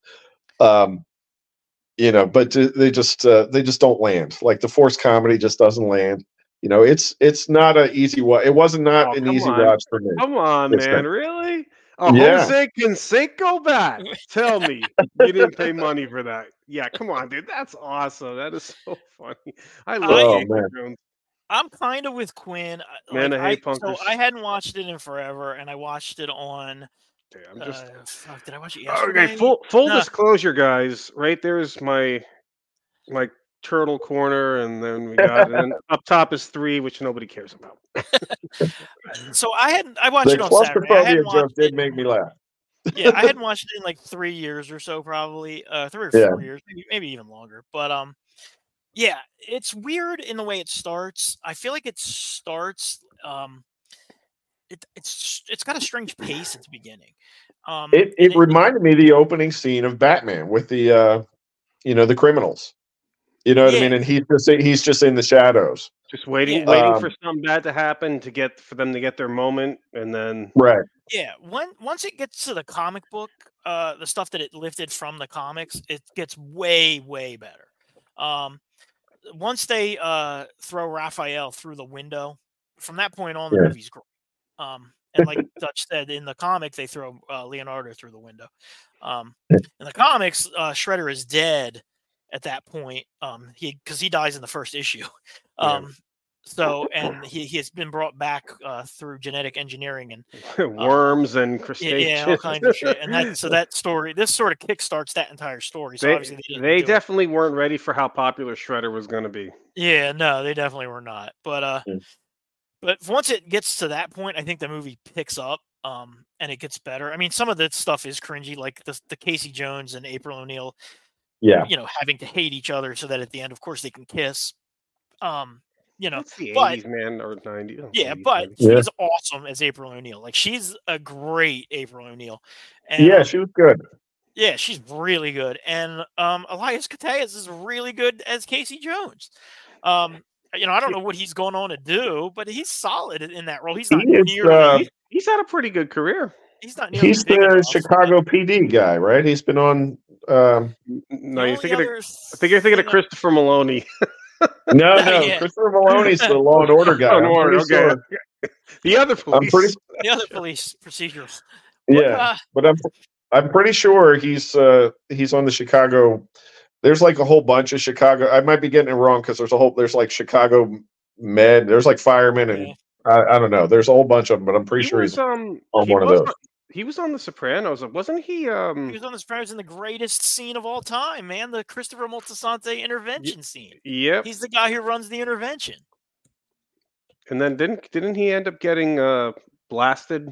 but they just don't land. Like the forced comedy just doesn't land. It's not an easy watch. It wasn't not an easy watch for me. Come on, It's man, not. really? Oh, Yeah. Jose Canseco back. Tell me you didn't pay money for that. Yeah, come on, dude. That's awesome. That is so funny. I love Oh, Casey man. Jones. I'm kind of with Quinn. Man, I hate So punkers. I hadn't watched it in forever, and I watched it on. Okay, I'm just Did I watch it yesterday? okay. Full No. disclosure, guys. Right there's my turtle corner, and then we got, and then up top is 3, which nobody cares about. So I watched The it on Saturday. I claustrophobia hadn't joke watched did it. make me laugh. Yeah, I hadn't watched it in like 3 years or so, probably 3 or 4 years, maybe even longer. But yeah, it's weird in the way it starts. I feel like it starts. It's got a strange pace at the beginning. It reminded me of the opening scene of Batman with the the criminals. You know what I mean? And he's just in the shadows, just waiting for something bad to happen for them to get their moment, and then right. Yeah, once it gets to the comic book, the stuff that it lifted from the comics, it gets way better. Once they throw Raphael through the window, from that point on, the movie's great. And like Dutch said, in the comic, they throw Leonardo through the window. In the comics, Shredder is dead at that point. Because he dies in the first issue. So, and he has been brought back through genetic engineering and worms and crustaceans. Yeah, all kinds of shit. And this sort of kickstarts that entire story. So obviously they definitely weren't ready for how popular Shredder was going to be. Yeah, no, they definitely were not. But once it gets to that point, I think the movie picks up and it gets better. I mean, some of the stuff is cringy, like the Casey Jones and April O'Neil, having to hate each other so that at the end, of course, they can kiss. It's the 80s, man, or 90s. Yeah, but she's awesome as April O'Neil. Like, she's a great April O'Neil. And, yeah, she was good. Yeah, she's really good. And Elias Koteas is really good as Casey Jones. I don't know what he's going on to do, but he's solid in that role. He's not he's had a pretty good career. He's not. He's the Chicago PD guy, right? He's been on. No, I think you're thinking of Christopher Maloney. No, Christopher Maloney's the Law and Order guy. Okay. The other police. The other police procedures. Yeah, but I'm pretty sure he's on the Chicago. There's like a whole bunch of Chicago. I might be getting it wrong because there's like Chicago Med. There's like firemen and I don't know. There's a whole bunch of them, but I'm pretty sure he's on one of those. He was on The Sopranos, wasn't he? He was on The Sopranos in the greatest scene of all time, man. The Christopher Moltisanti intervention scene. Yep. He's the guy who runs the intervention. And then didn't he end up getting blasted?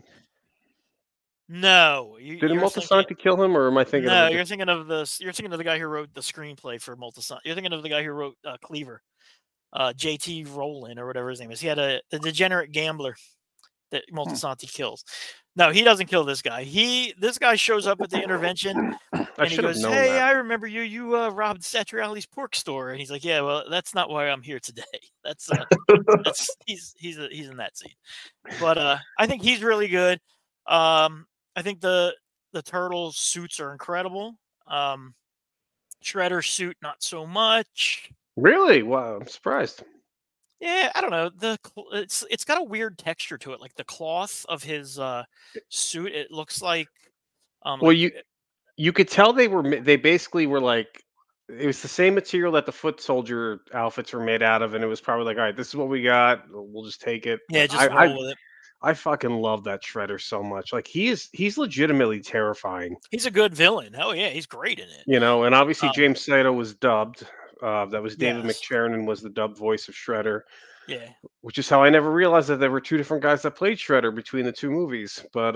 No. Didn't Moltisanti kill him, or am I thinking? No, you're thinking of the guy who wrote the screenplay for Moltisanti. You're thinking of the guy who wrote Cleaver, J.T. Rowland or whatever his name is. He had a degenerate gambler that Moltisanti kills. No, he doesn't kill this guy. This guy shows up at the intervention and he goes, "Hey, I remember you. You robbed Satriali's pork store." And he's like, "Yeah, well, that's not why I'm here today." That's he's in that scene. But I think he's really good. I think the turtle suits are incredible. Shredder's suit, not so much. Really? Wow, I'm surprised. Yeah, I don't know. It's got a weird texture to it, like the cloth of his suit. It looks like. Well, you could tell they basically were like it was the same material that the foot soldier outfits were made out of, and it was probably like, all right, this is what we got. We'll just take it. Yeah, But just roll with it. I fucking love that Shredder so much. Like he's legitimately terrifying. He's a good villain. Oh yeah, he's great in it. You know, and obviously James Saito was dubbed. That was David Yes. McShernan was the dubbed voice of Shredder. Yeah. Which is how I never realized that there were two different guys that played Shredder between the two movies. But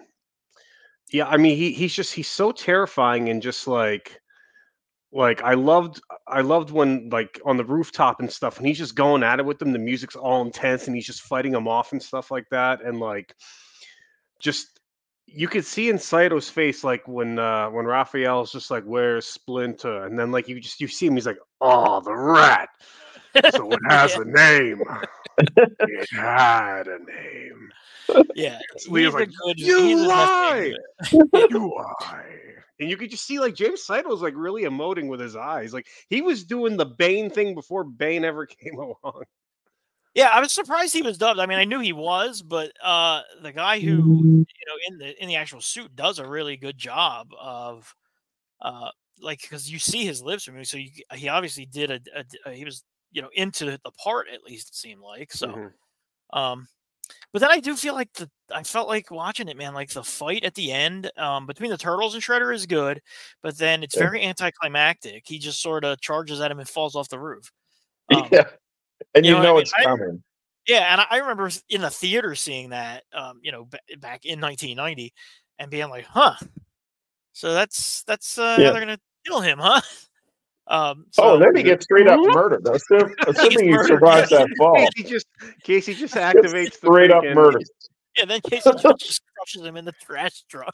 yeah, I mean he's so terrifying and just like I loved when like on the rooftop and stuff and he's just going at it with them. The music's all intense and he's just fighting them off and stuff like that. And like just you could see in Saito's face like when Raphael's just like, where's Splinter? And then like you see him, he's like, oh, the rat. So it has a name. It had a name. Yeah. Leo's like, you lie! You lie. And you could just see like James Saito was like really emoting with his eyes. Like he was doing the Bane thing before Bane ever came along. Yeah, I was surprised he was dubbed. I mean, I knew he was, but the guy who in the actual suit does a really good job of like because you see his lips moving, so he obviously did he was into the part at least it seemed like so. But then I do feel like I felt like watching it, man. Like the fight at the end between the Turtles and Shredder is good, but then it's very anticlimactic. He just sort of charges at him and falls off the roof. Yeah. And you know it's I mean? coming. Yeah, and I remember in the theater seeing that, back in 1990, and being like, "Huh." So that's how they're gonna kill him, huh? Then he gets straight up murdered. Assuming he survives that fall. Casey just activates the straight up murder. Yeah, then Casey just crushes him in the trash truck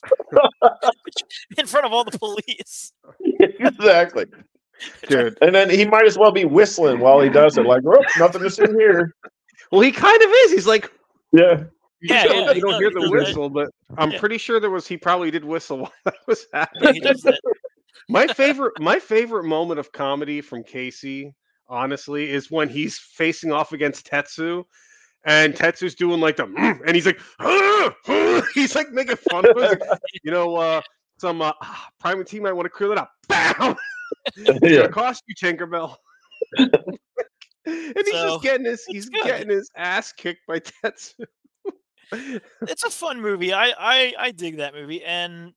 in front of all the police. Exactly. Dude. And then he might as well be whistling while he does it, like, "Oh, nothing to see here." Well, he kind of is. He's like, yeah. You don't hear the whistle, but I'm pretty sure he probably did whistle while that was happening. My favorite moment of comedy from Casey, honestly, is when he's facing off against Tetsu, and Tetsu's doing like and he's like, he's like making fun of it. Some private team might want to clear that up. Bam! It's gonna cost you, Tinkerbell. And he's just getting his ass kicked by Tetsu. It's a fun movie. I dig that movie, and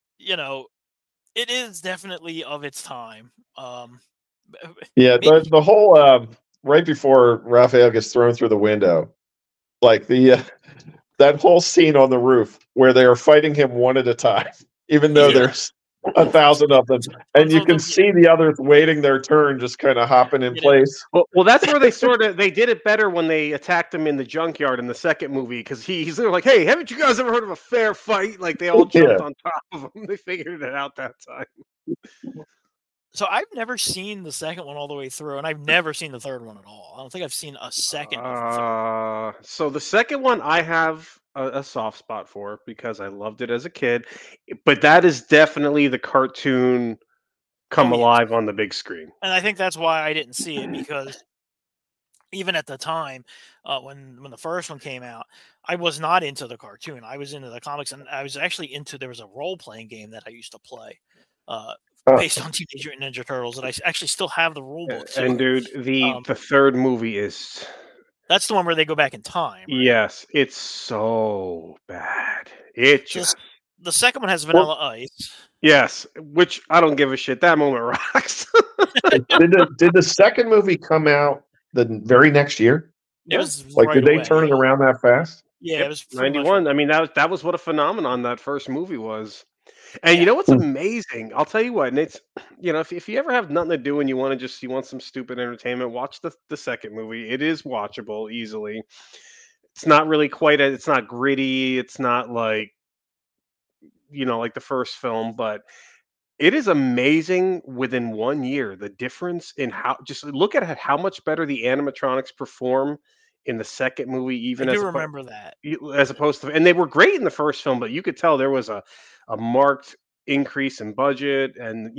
it is definitely of its time. The whole right before Raphael gets thrown through the window, like that whole scene on the roof where they are fighting him one at a time, even though there's 1,000 of them, and you can see the others waiting their turn, just kind of hopping in place. Well, that's where they did it better when they attacked him in the junkyard in the second movie, because he's like, "Hey, haven't you guys ever heard of a fair fight?" Like they all jumped on top of him. They figured it out that time. So I've never seen the second one all the way through, and I've never seen the third one at all. I don't think I've seen a second. So the second one I have a soft spot for because I loved it as a kid, but that is definitely the cartoon come alive on the big screen. And I think that's why I didn't see it, because even at the time when the first one came out, I was not into the cartoon. I was into the comics, and I was actually there was a role-playing game that I used to play based on Teenage Mutant Ninja Turtles, and I actually still have the rule book. And dude, the third movie is... That's the one where they go back in time. Right? Yes, it's so bad. The second one has Vanilla Ice. Yes, which I don't give a shit. That moment rocks. Did the second movie come out the very next year? It was like, right did they away. turn it around that fast? Yeah, it was 91. I mean, that was what a phenomenon that first movie was. And you know what's amazing? I'll tell you what, and it's if you ever have nothing to do and you want some stupid entertainment, watch the second movie. It is watchable easily. It's not really it's not gritty. It's not like like the first film, but it is amazing within 1 year the difference in how. Just look at how much better the animatronics perform in the second movie. Even I do remember that, as opposed to, and they were great in the first film, but you could tell there was a marked increase in budget, and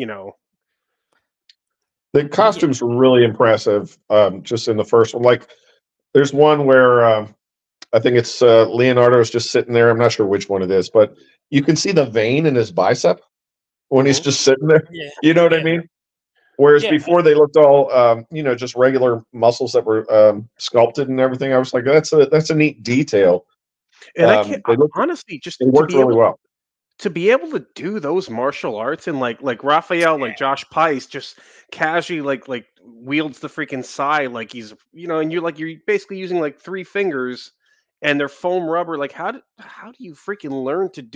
the costumes were really impressive. Just in the first one, like there's one where I think it's Leonardo's just sitting there. I'm not sure which one it is, but you can see the vein in his bicep when he's just sitting there. Yeah. You know what I mean? Whereas Yeah. before they looked all, just regular muscles that were sculpted and everything. I was like, that's a neat detail. And I can't They looked, honestly just it to worked be really able well. to do those martial arts and like Raphael, like Josh Pice, just casually like wields the freaking sai like he's and you're basically using like 3 fingers, and they're foam rubber. Like how do you freaking learn to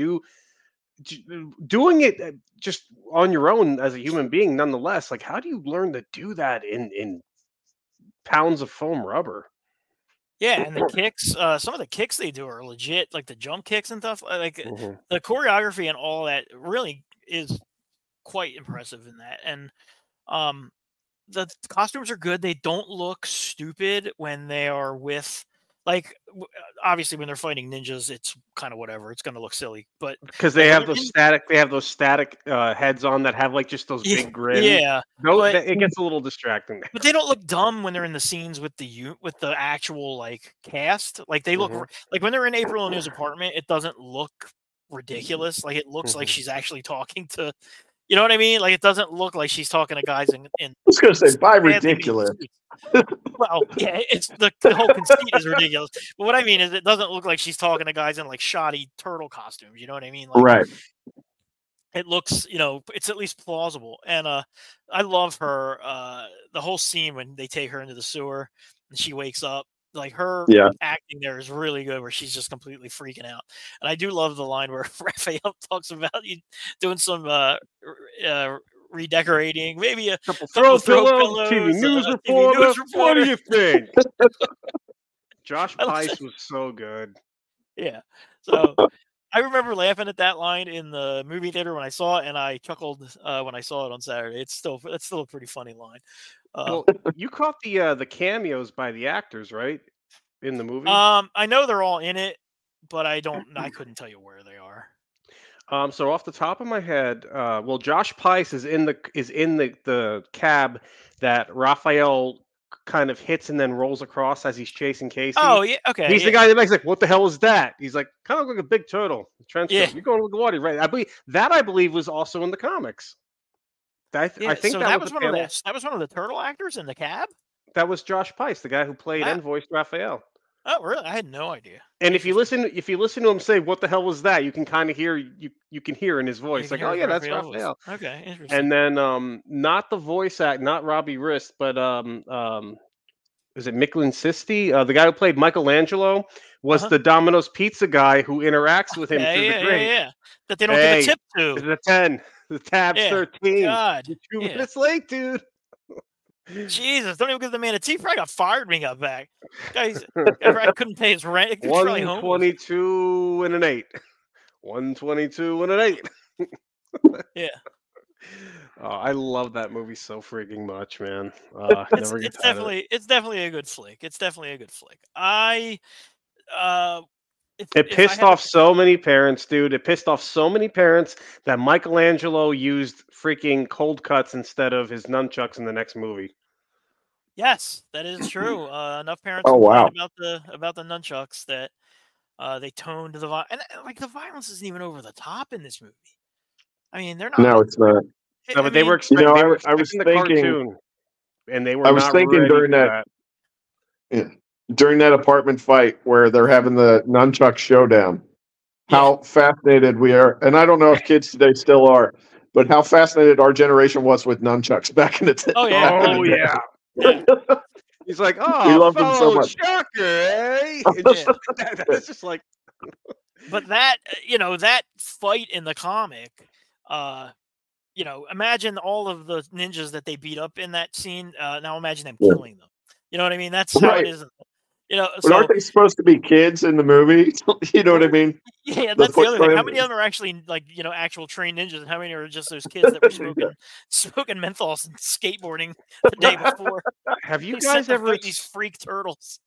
doing it just on your own as a human being? Nonetheless, like how do you learn to do that in pounds of foam rubber? Yeah, and the kicks, some of the kicks they do are legit, like the jump kicks and stuff. Like Mhm. the choreography and all that really is quite impressive in that. And um, the costumes are good. They don't look stupid when they are with, like, obviously when they're fighting ninjas, it's kind of whatever. It's going to look silly, but Because like they when have they're those static heads on that have like just those big grins. yeah, No, but it gets a little distracting there. But they don't look dumb when they're in the scenes with with the actual like cast. Like they look Mhm. like when they're in April O'Neil's apartment, it doesn't look ridiculous. Like it looks like Mhm. she's actually talking to, you know what I mean? Like it doesn't look like she's talking to guys in was going to say, by badly made ridiculous. suits. Well, yeah, it's the whole conceit is ridiculous. But what I mean is, it doesn't look like she's talking to guys in like shoddy turtle costumes. You know what I mean? Like Right. it looks, it's at least plausible. And I love her, the whole scene when they take her into the sewer and she wakes up. Like her Yeah. acting there is really good, where she's just completely freaking out. And I do love the line where Raphael talks about you doing some redecorating, maybe a Couple couple throw of throw pillows, TV pillows, news TV reporter. news What do reporter. you think? Josh I love Pice that. was so good. Yeah. So I remember laughing at that line in the movie theater when I saw it, and I chuckled when I saw it on Saturday. It's still a pretty funny line. Well, you caught the cameos by the actors, right? In the movie. I know they're all in it, but I couldn't tell you where they are. So off the top of my head, well, Josh Pice is in the cab that Raphael kind of hits and then rolls across as he's chasing Casey. Oh yeah, okay. He's the guy that makes like, what the hell is that? He's like, kind of like a big turtle. Trench coat. Yeah. You're going to look at water, right? I believe was also in the comics. I think so that was one of the turtle actors in the cab. That was Josh Pice, the guy who played Wow. and voiced Raphael. Oh, really? I had no idea. And if you listen to him say, "What the hell was that?" you can kind of hear you can hear in his voice, like, "Oh yeah, that's Raphael." Okay, interesting. And then not the voice act, not Robbie Rist, but is it Micklin Sisti? The guy who played Michelangelo was the Domino's Pizza guy who interacts with him through the grate. Yeah. That they don't give a tip to. This is a 10. The tab's 13. God. You're 2 minutes late, dude. Jesus, don't even give the man a tip. He probably got fired when he got back. Guys, I couldn't pay his rent. 122 and an 8. 122 and an 8. Yeah. Oh, I love that movie so freaking much, man. It's definitely a good flick. It's definitely a good flick. It pissed off so many parents, dude. It pissed off so many parents that Michelangelo used freaking cold cuts instead of his nunchucks in the next movie. Yes, that is true. Enough parents Oh, wow. complained about the nunchucks that they toned the violence, and like the violence isn't even over the top in this movie. I mean, they're not. No, it's not. No, but they were expecting, I was the thinking, cartoon, and they were. I was not thinking ready during for that. During that apartment fight where they're having the nunchuck showdown, how fascinated we are, and I don't know if kids today still are, but how fascinated our generation was with nunchucks back in the day. Oh yeah, Oh yeah. He's like, oh, we loved them so much. Shocker, eh? It's just like. But that that fight in the comic, imagine all of the ninjas that they beat up in that scene. Now imagine them killing them. You know what I mean? That's how it is. But aren't they supposed to be kids in the movie? You know what I mean? Yeah, that's the other thing. How many of them are actually actual trained ninjas, and how many are just those kids that were smoking menthols and skateboarding the day before? Have you guys ever fight these freak turtles?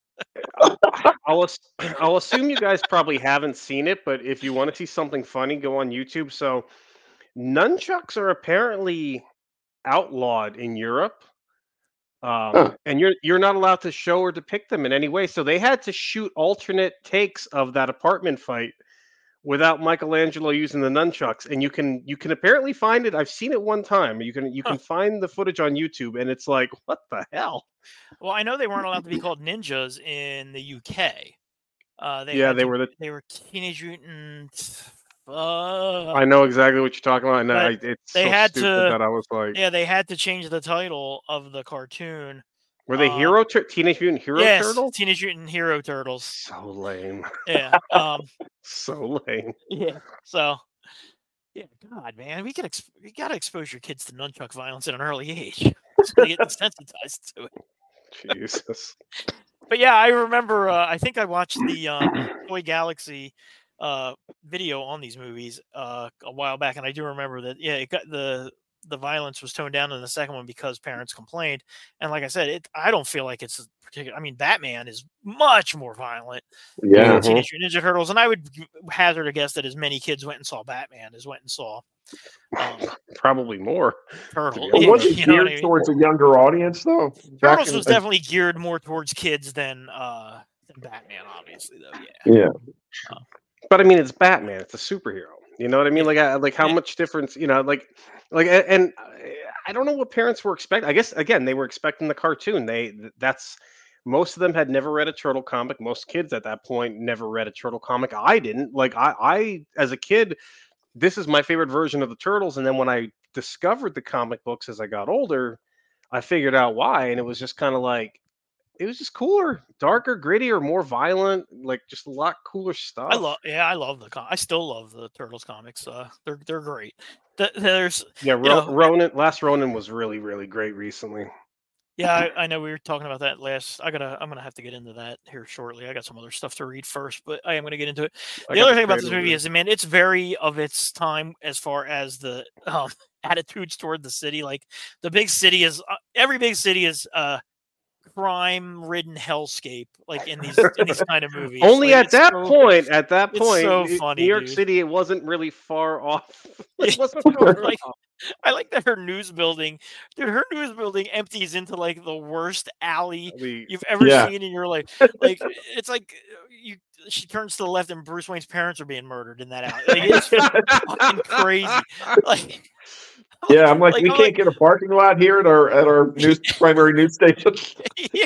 I'll assume you guys probably haven't seen it, but if you want to see something funny, go on YouTube. So, nunchucks are apparently outlawed in Europe. And you're not allowed to show or depict them in any way. So they had to shoot alternate takes of that apartment fight without Michelangelo using the nunchucks, and you can apparently find it. I've seen it one time. You can Huh. find the footage on YouTube, and it's like, what the hell? Well, I know they weren't allowed to be called ninjas in the UK. Yeah, they were they were Teenage Mutant. I know exactly what you're talking about, and But it's they so had stupid to- that I was like, Yeah, they had to change the title of the cartoon. were they Teenage Mutant Hero Yes, Turtles? Teenage Mutant Hero Turtles. So lame. Yeah. So lame. Yeah. So. Yeah, God, man, we gotta expose your kids to nunchuck violence at an early age, so they get desensitized to it. Jesus. But yeah, I remember. I think I watched the Toy Galaxy video on these movies a while back, and I do remember that. Yeah, it got the violence was toned down in the second one because parents complained. And like I said, I don't feel like it's particular. I mean, Batman is much more violent Yeah. than Teenage Mutant Ninja Turtles, and I would hazard a guess that as many kids went and saw Batman as went and saw Probably more. Turtle. Well, was it You know what geared I mean? towards a younger audience, though? Back Turtles in- was definitely geared more towards kids than Batman, obviously, though. Yeah. Yeah. But I mean, it's Batman. It's a superhero. You know what I mean? Like how Yeah. much difference? You know, and I don't know what parents were expecting. I guess again, they were expecting the cartoon. That's most of them had never read a turtle comic. Most kids at that point never read a turtle comic. I didn't. Like I as a kid, this is my favorite version of the turtles. And then when I discovered the comic books as I got older, I figured out why, and it was just kind of like. It was just cooler, darker, grittier, more violent, like just a lot cooler stuff. I love I still love the Turtles comics. They're great. There's Ronin. Last Ronin was really, really great recently. Yeah, I know we were talking about that last. I'm gonna have to get into that here shortly. I got some other stuff to read first, but I am gonna get into it. The other thing about this movie is, man, it's very of its time as far as the attitudes toward the city. Like the big city is every big city is crime-ridden hellscape, like in these kind of movies. Only like, at that point, it's so funny, New York dude. City, it wasn't really far off. It wasn't far like, off. I like that her news building empties into like the worst alley you've ever seen in your life. Like it's like she turns to the left and Bruce Wayne's parents are being murdered in that alley. Like it's fucking crazy. Like. Yeah, I'm like, we can't get a parking lot here at our primary news station. Yeah.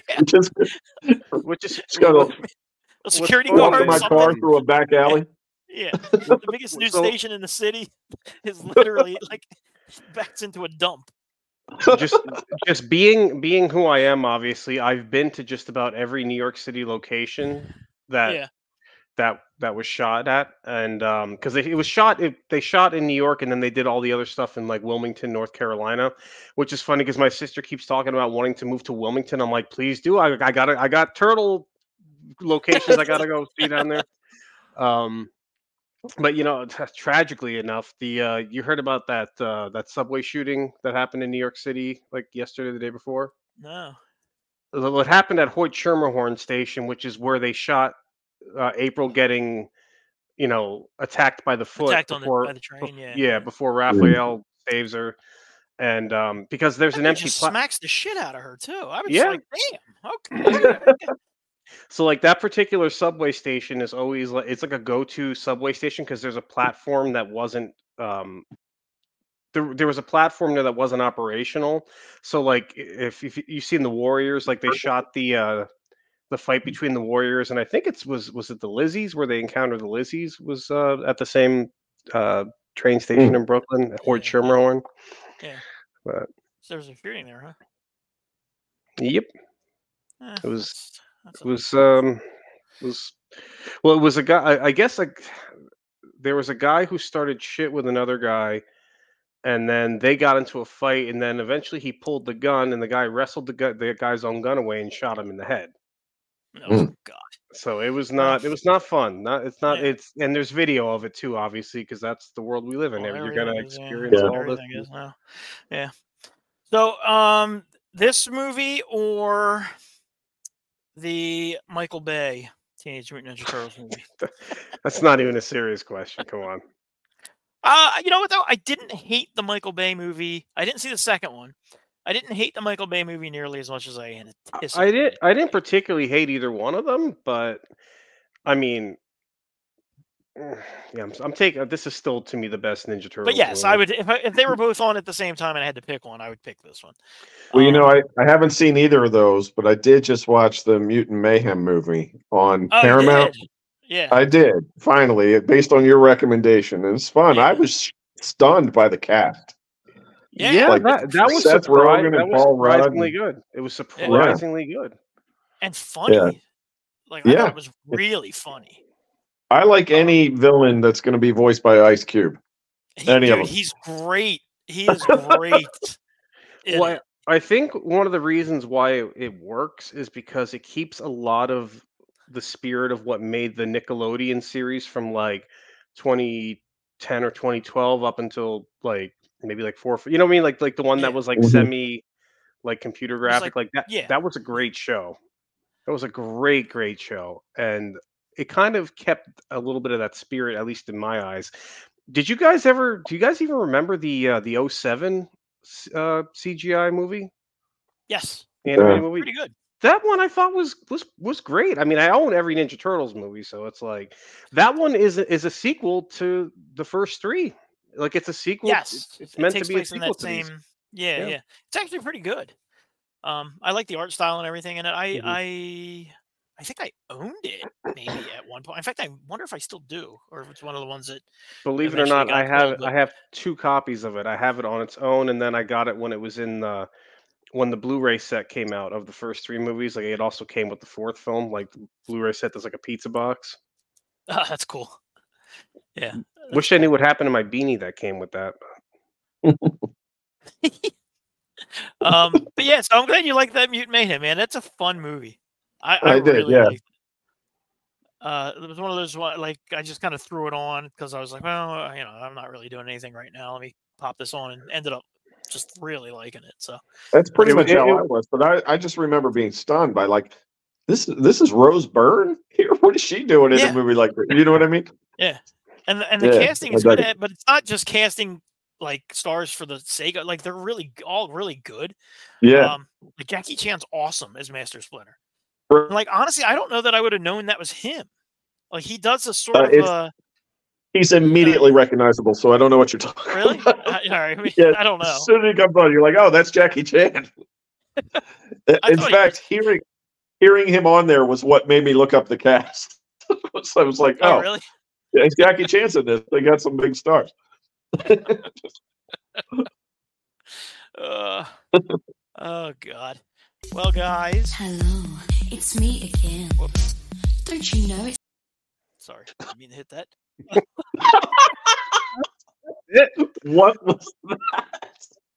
Which is just got a security guard guard. My car through a back alley. Yeah, the biggest news station in the city is literally like backs into a dump. just being who I am. Obviously, I've been to just about every New York City location that was shot at, and because they shot in New York, and then they did all the other stuff in like Wilmington, North Carolina, which is funny because my sister keeps talking about wanting to move to Wilmington. I'm like, please do. I got turtle locations I gotta go see down there. But you know, tragically enough, you heard about that subway shooting that happened in New York City like yesterday, the day before. No. What happened at Hoyt Schermerhorn Station, which is where they shot April getting, attacked by the foot by the train, before Raphael saves her, and because there's an empty smacks the shit out of her too. I was like, damn, okay. So like that particular subway station is always like it's like a go-to subway station because there's a platform that wasn't there was a platform there that wasn't operational. So like if you've seen the Warriors, like they shot the fight between the Warriors, and I think was it the Lizzies where they encountered the Lizzies was at the same train station in Brooklyn, Hoyt Schermerhorn. Yeah. But so there's a shooting there, huh? Yep. It was a guy. I guess like there was a guy who started shit with another guy, and then they got into a fight, and then eventually he pulled the gun, and the guy wrestled the guy's own gun away and shot him in the head. Oh God! So it was not fun. And there's video of it too, obviously, because that's the world we live in. You're gonna experience all this. Yeah. So this movie or the Michael Bay Teenage Mutant Ninja Turtles movie? That's not even a serious question. Come on. You know what though? I didn't hate the Michael Bay movie. I didn't see the second one. I didn't hate the Michael Bay movie nearly as much as I anticipated. I didn't particularly hate either one of them, but I mean, Yeah, I'm taking. This is still to me the best Ninja Turtles. But yes, movie. I would if they were both on at the same time and I had to pick one, I would pick this one. Well, I haven't seen either of those, but I did just watch the Mutant Mayhem movie on Oh, Paramount. you did? Yeah. I did, finally, based on your recommendation. And it's fun. Yeah. I was stunned by the cast. Yeah, Like, that was Seth Rogen and Paul Rudd. surprisingly good. It was surprisingly good. And funny. Yeah. Like, I thought it was really funny. I like any villain that's going to be voiced by Ice Cube. Any of them. He's great. He is great. Well, I think one of the reasons why it works is because it keeps a lot of the spirit of what made the Nickelodeon series from like 2010 or 2012 up until like maybe like 4, you know what I mean? Like the one that was like semi like computer graphic like that. Yeah. That was a great show. That was a great show. And it kind of kept a little bit of that spirit, at least in my eyes. Do you guys even remember the 07 CGI movie? Yes. Animated movie? Pretty good. That one I thought was great. I mean, I own every Ninja Turtles movie, so it's like that one is a sequel to the first 3. Like it's a sequel. Yes. It's meant takes to be a place in sequel that to these. same. Yeah. It's actually pretty good. I like the art style and everything in it. I think I owned it maybe at one point. In fact, I wonder if I still do, or if it's one of the ones that. Believe it or not, I have 2 copies of it. I have it on its own, and then I got it when it was in when the Blu-ray set came out of the first 3 movies. Like it also came with the 4th film, like the Blu-ray set. There's like a pizza box. Oh, that's cool. Yeah. Wish I knew what happened to my beanie that came with that. But yeah, so I'm glad you like that Mutant Mayhem, man. That's a fun movie. I did, really yeah. liked it. It was one of those like I just kind of threw it on because I was like, well, I'm not really doing anything right now. Let me pop this on, and ended up just really liking it. So that's pretty much how I was. But I just remember being stunned by like this is Rose Byrne here. What is she doing in a movie like that? You know what I mean? Yeah, and the casting is good, but it's not just casting like stars for the sake of, like, they're all really good. Yeah. Like Jackie Chan's awesome as Master Splinter. Like, honestly, I don't know that I would have known that was him. Like, he does a sort of he's immediately recognizable, so I don't know what you're talking really? about. All right, I don't know. As soon as he comes on, you're like, oh, that's Jackie Chan. In fact, hearing him on there was what made me look up the cast. So I was like, oh, really? Yeah, it's Jackie Chan's in this. They got some big stars. Oh, God. Well, guys. Hello, it's me again. Whoops. Don't you know it's... Sorry, I didn't mean to hit that. What was that?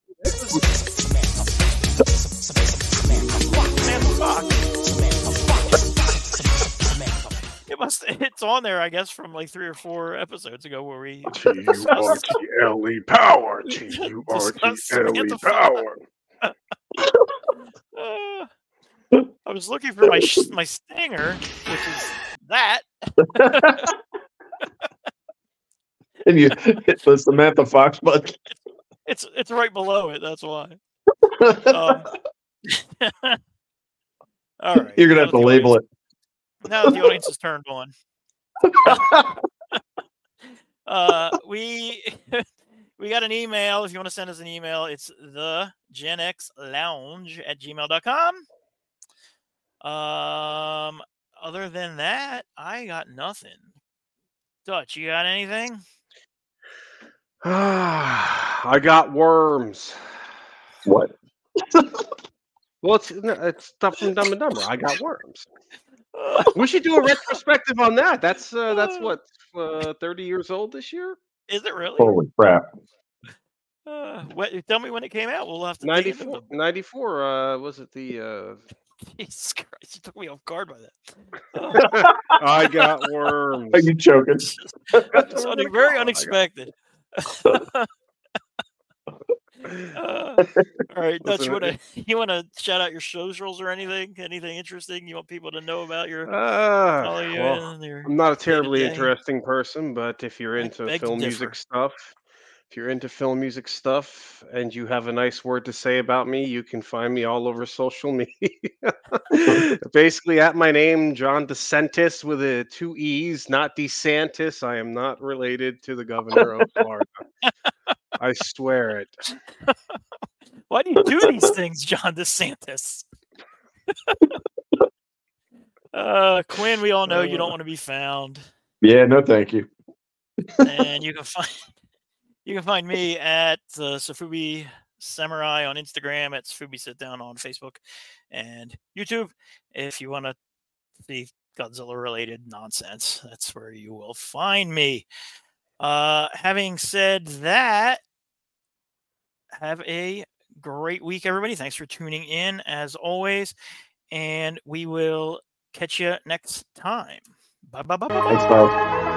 It's on there, I guess, from like 3 or 4 episodes ago where we T-U-R-T-L-E power. T-U-R-T-L-E power. I was looking for my stinger, which is that. And you hit the Samantha Fox button. It's right below it. That's why. All right. You're gonna have to label it. Now the audience is turned on. We got an email. If you want to send us an email, it's the genxlounge@gmail.com. Other than that, I got nothing. Dutch, you got anything? I got worms. What? Well, it's stuff from Dumb and Dumber. I got worms. We should do a retrospective on that. That's what 30 years old this year. Is it really? Holy crap! Tell me when it came out. We'll have to 94. 94. Was it the? Jesus Christ! You took me off guard by that. I got worms. Are you joking? Something very unexpected. All right, Dutch, you want to shout out your socials or anything? Anything interesting you want people to know about your? I'm not a terribly interesting person, but if you're into film music stuff, If you're into film music stuff and you have a nice word to say about me, you can find me all over social media. Basically, at my name, John DeSantis with a 2 E's, not DeSantis. I am not related to the governor of Florida. I swear it. Why do you do these things, John DeSantis? Quinn, we all know you don't want to be found. Yeah, no, thank you. And you can find me at Sofubi Samurai on Instagram, at Sofubi Sit Down on Facebook and YouTube. If you want to see Godzilla related nonsense, that's where you will find me. Having said that, have a great week, everybody. Thanks for tuning in as always, and we will catch you next time. Bye bye bye bye. Thanks, Bob.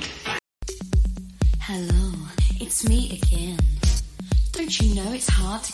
Hello, it's me again. Don't you know it's hard to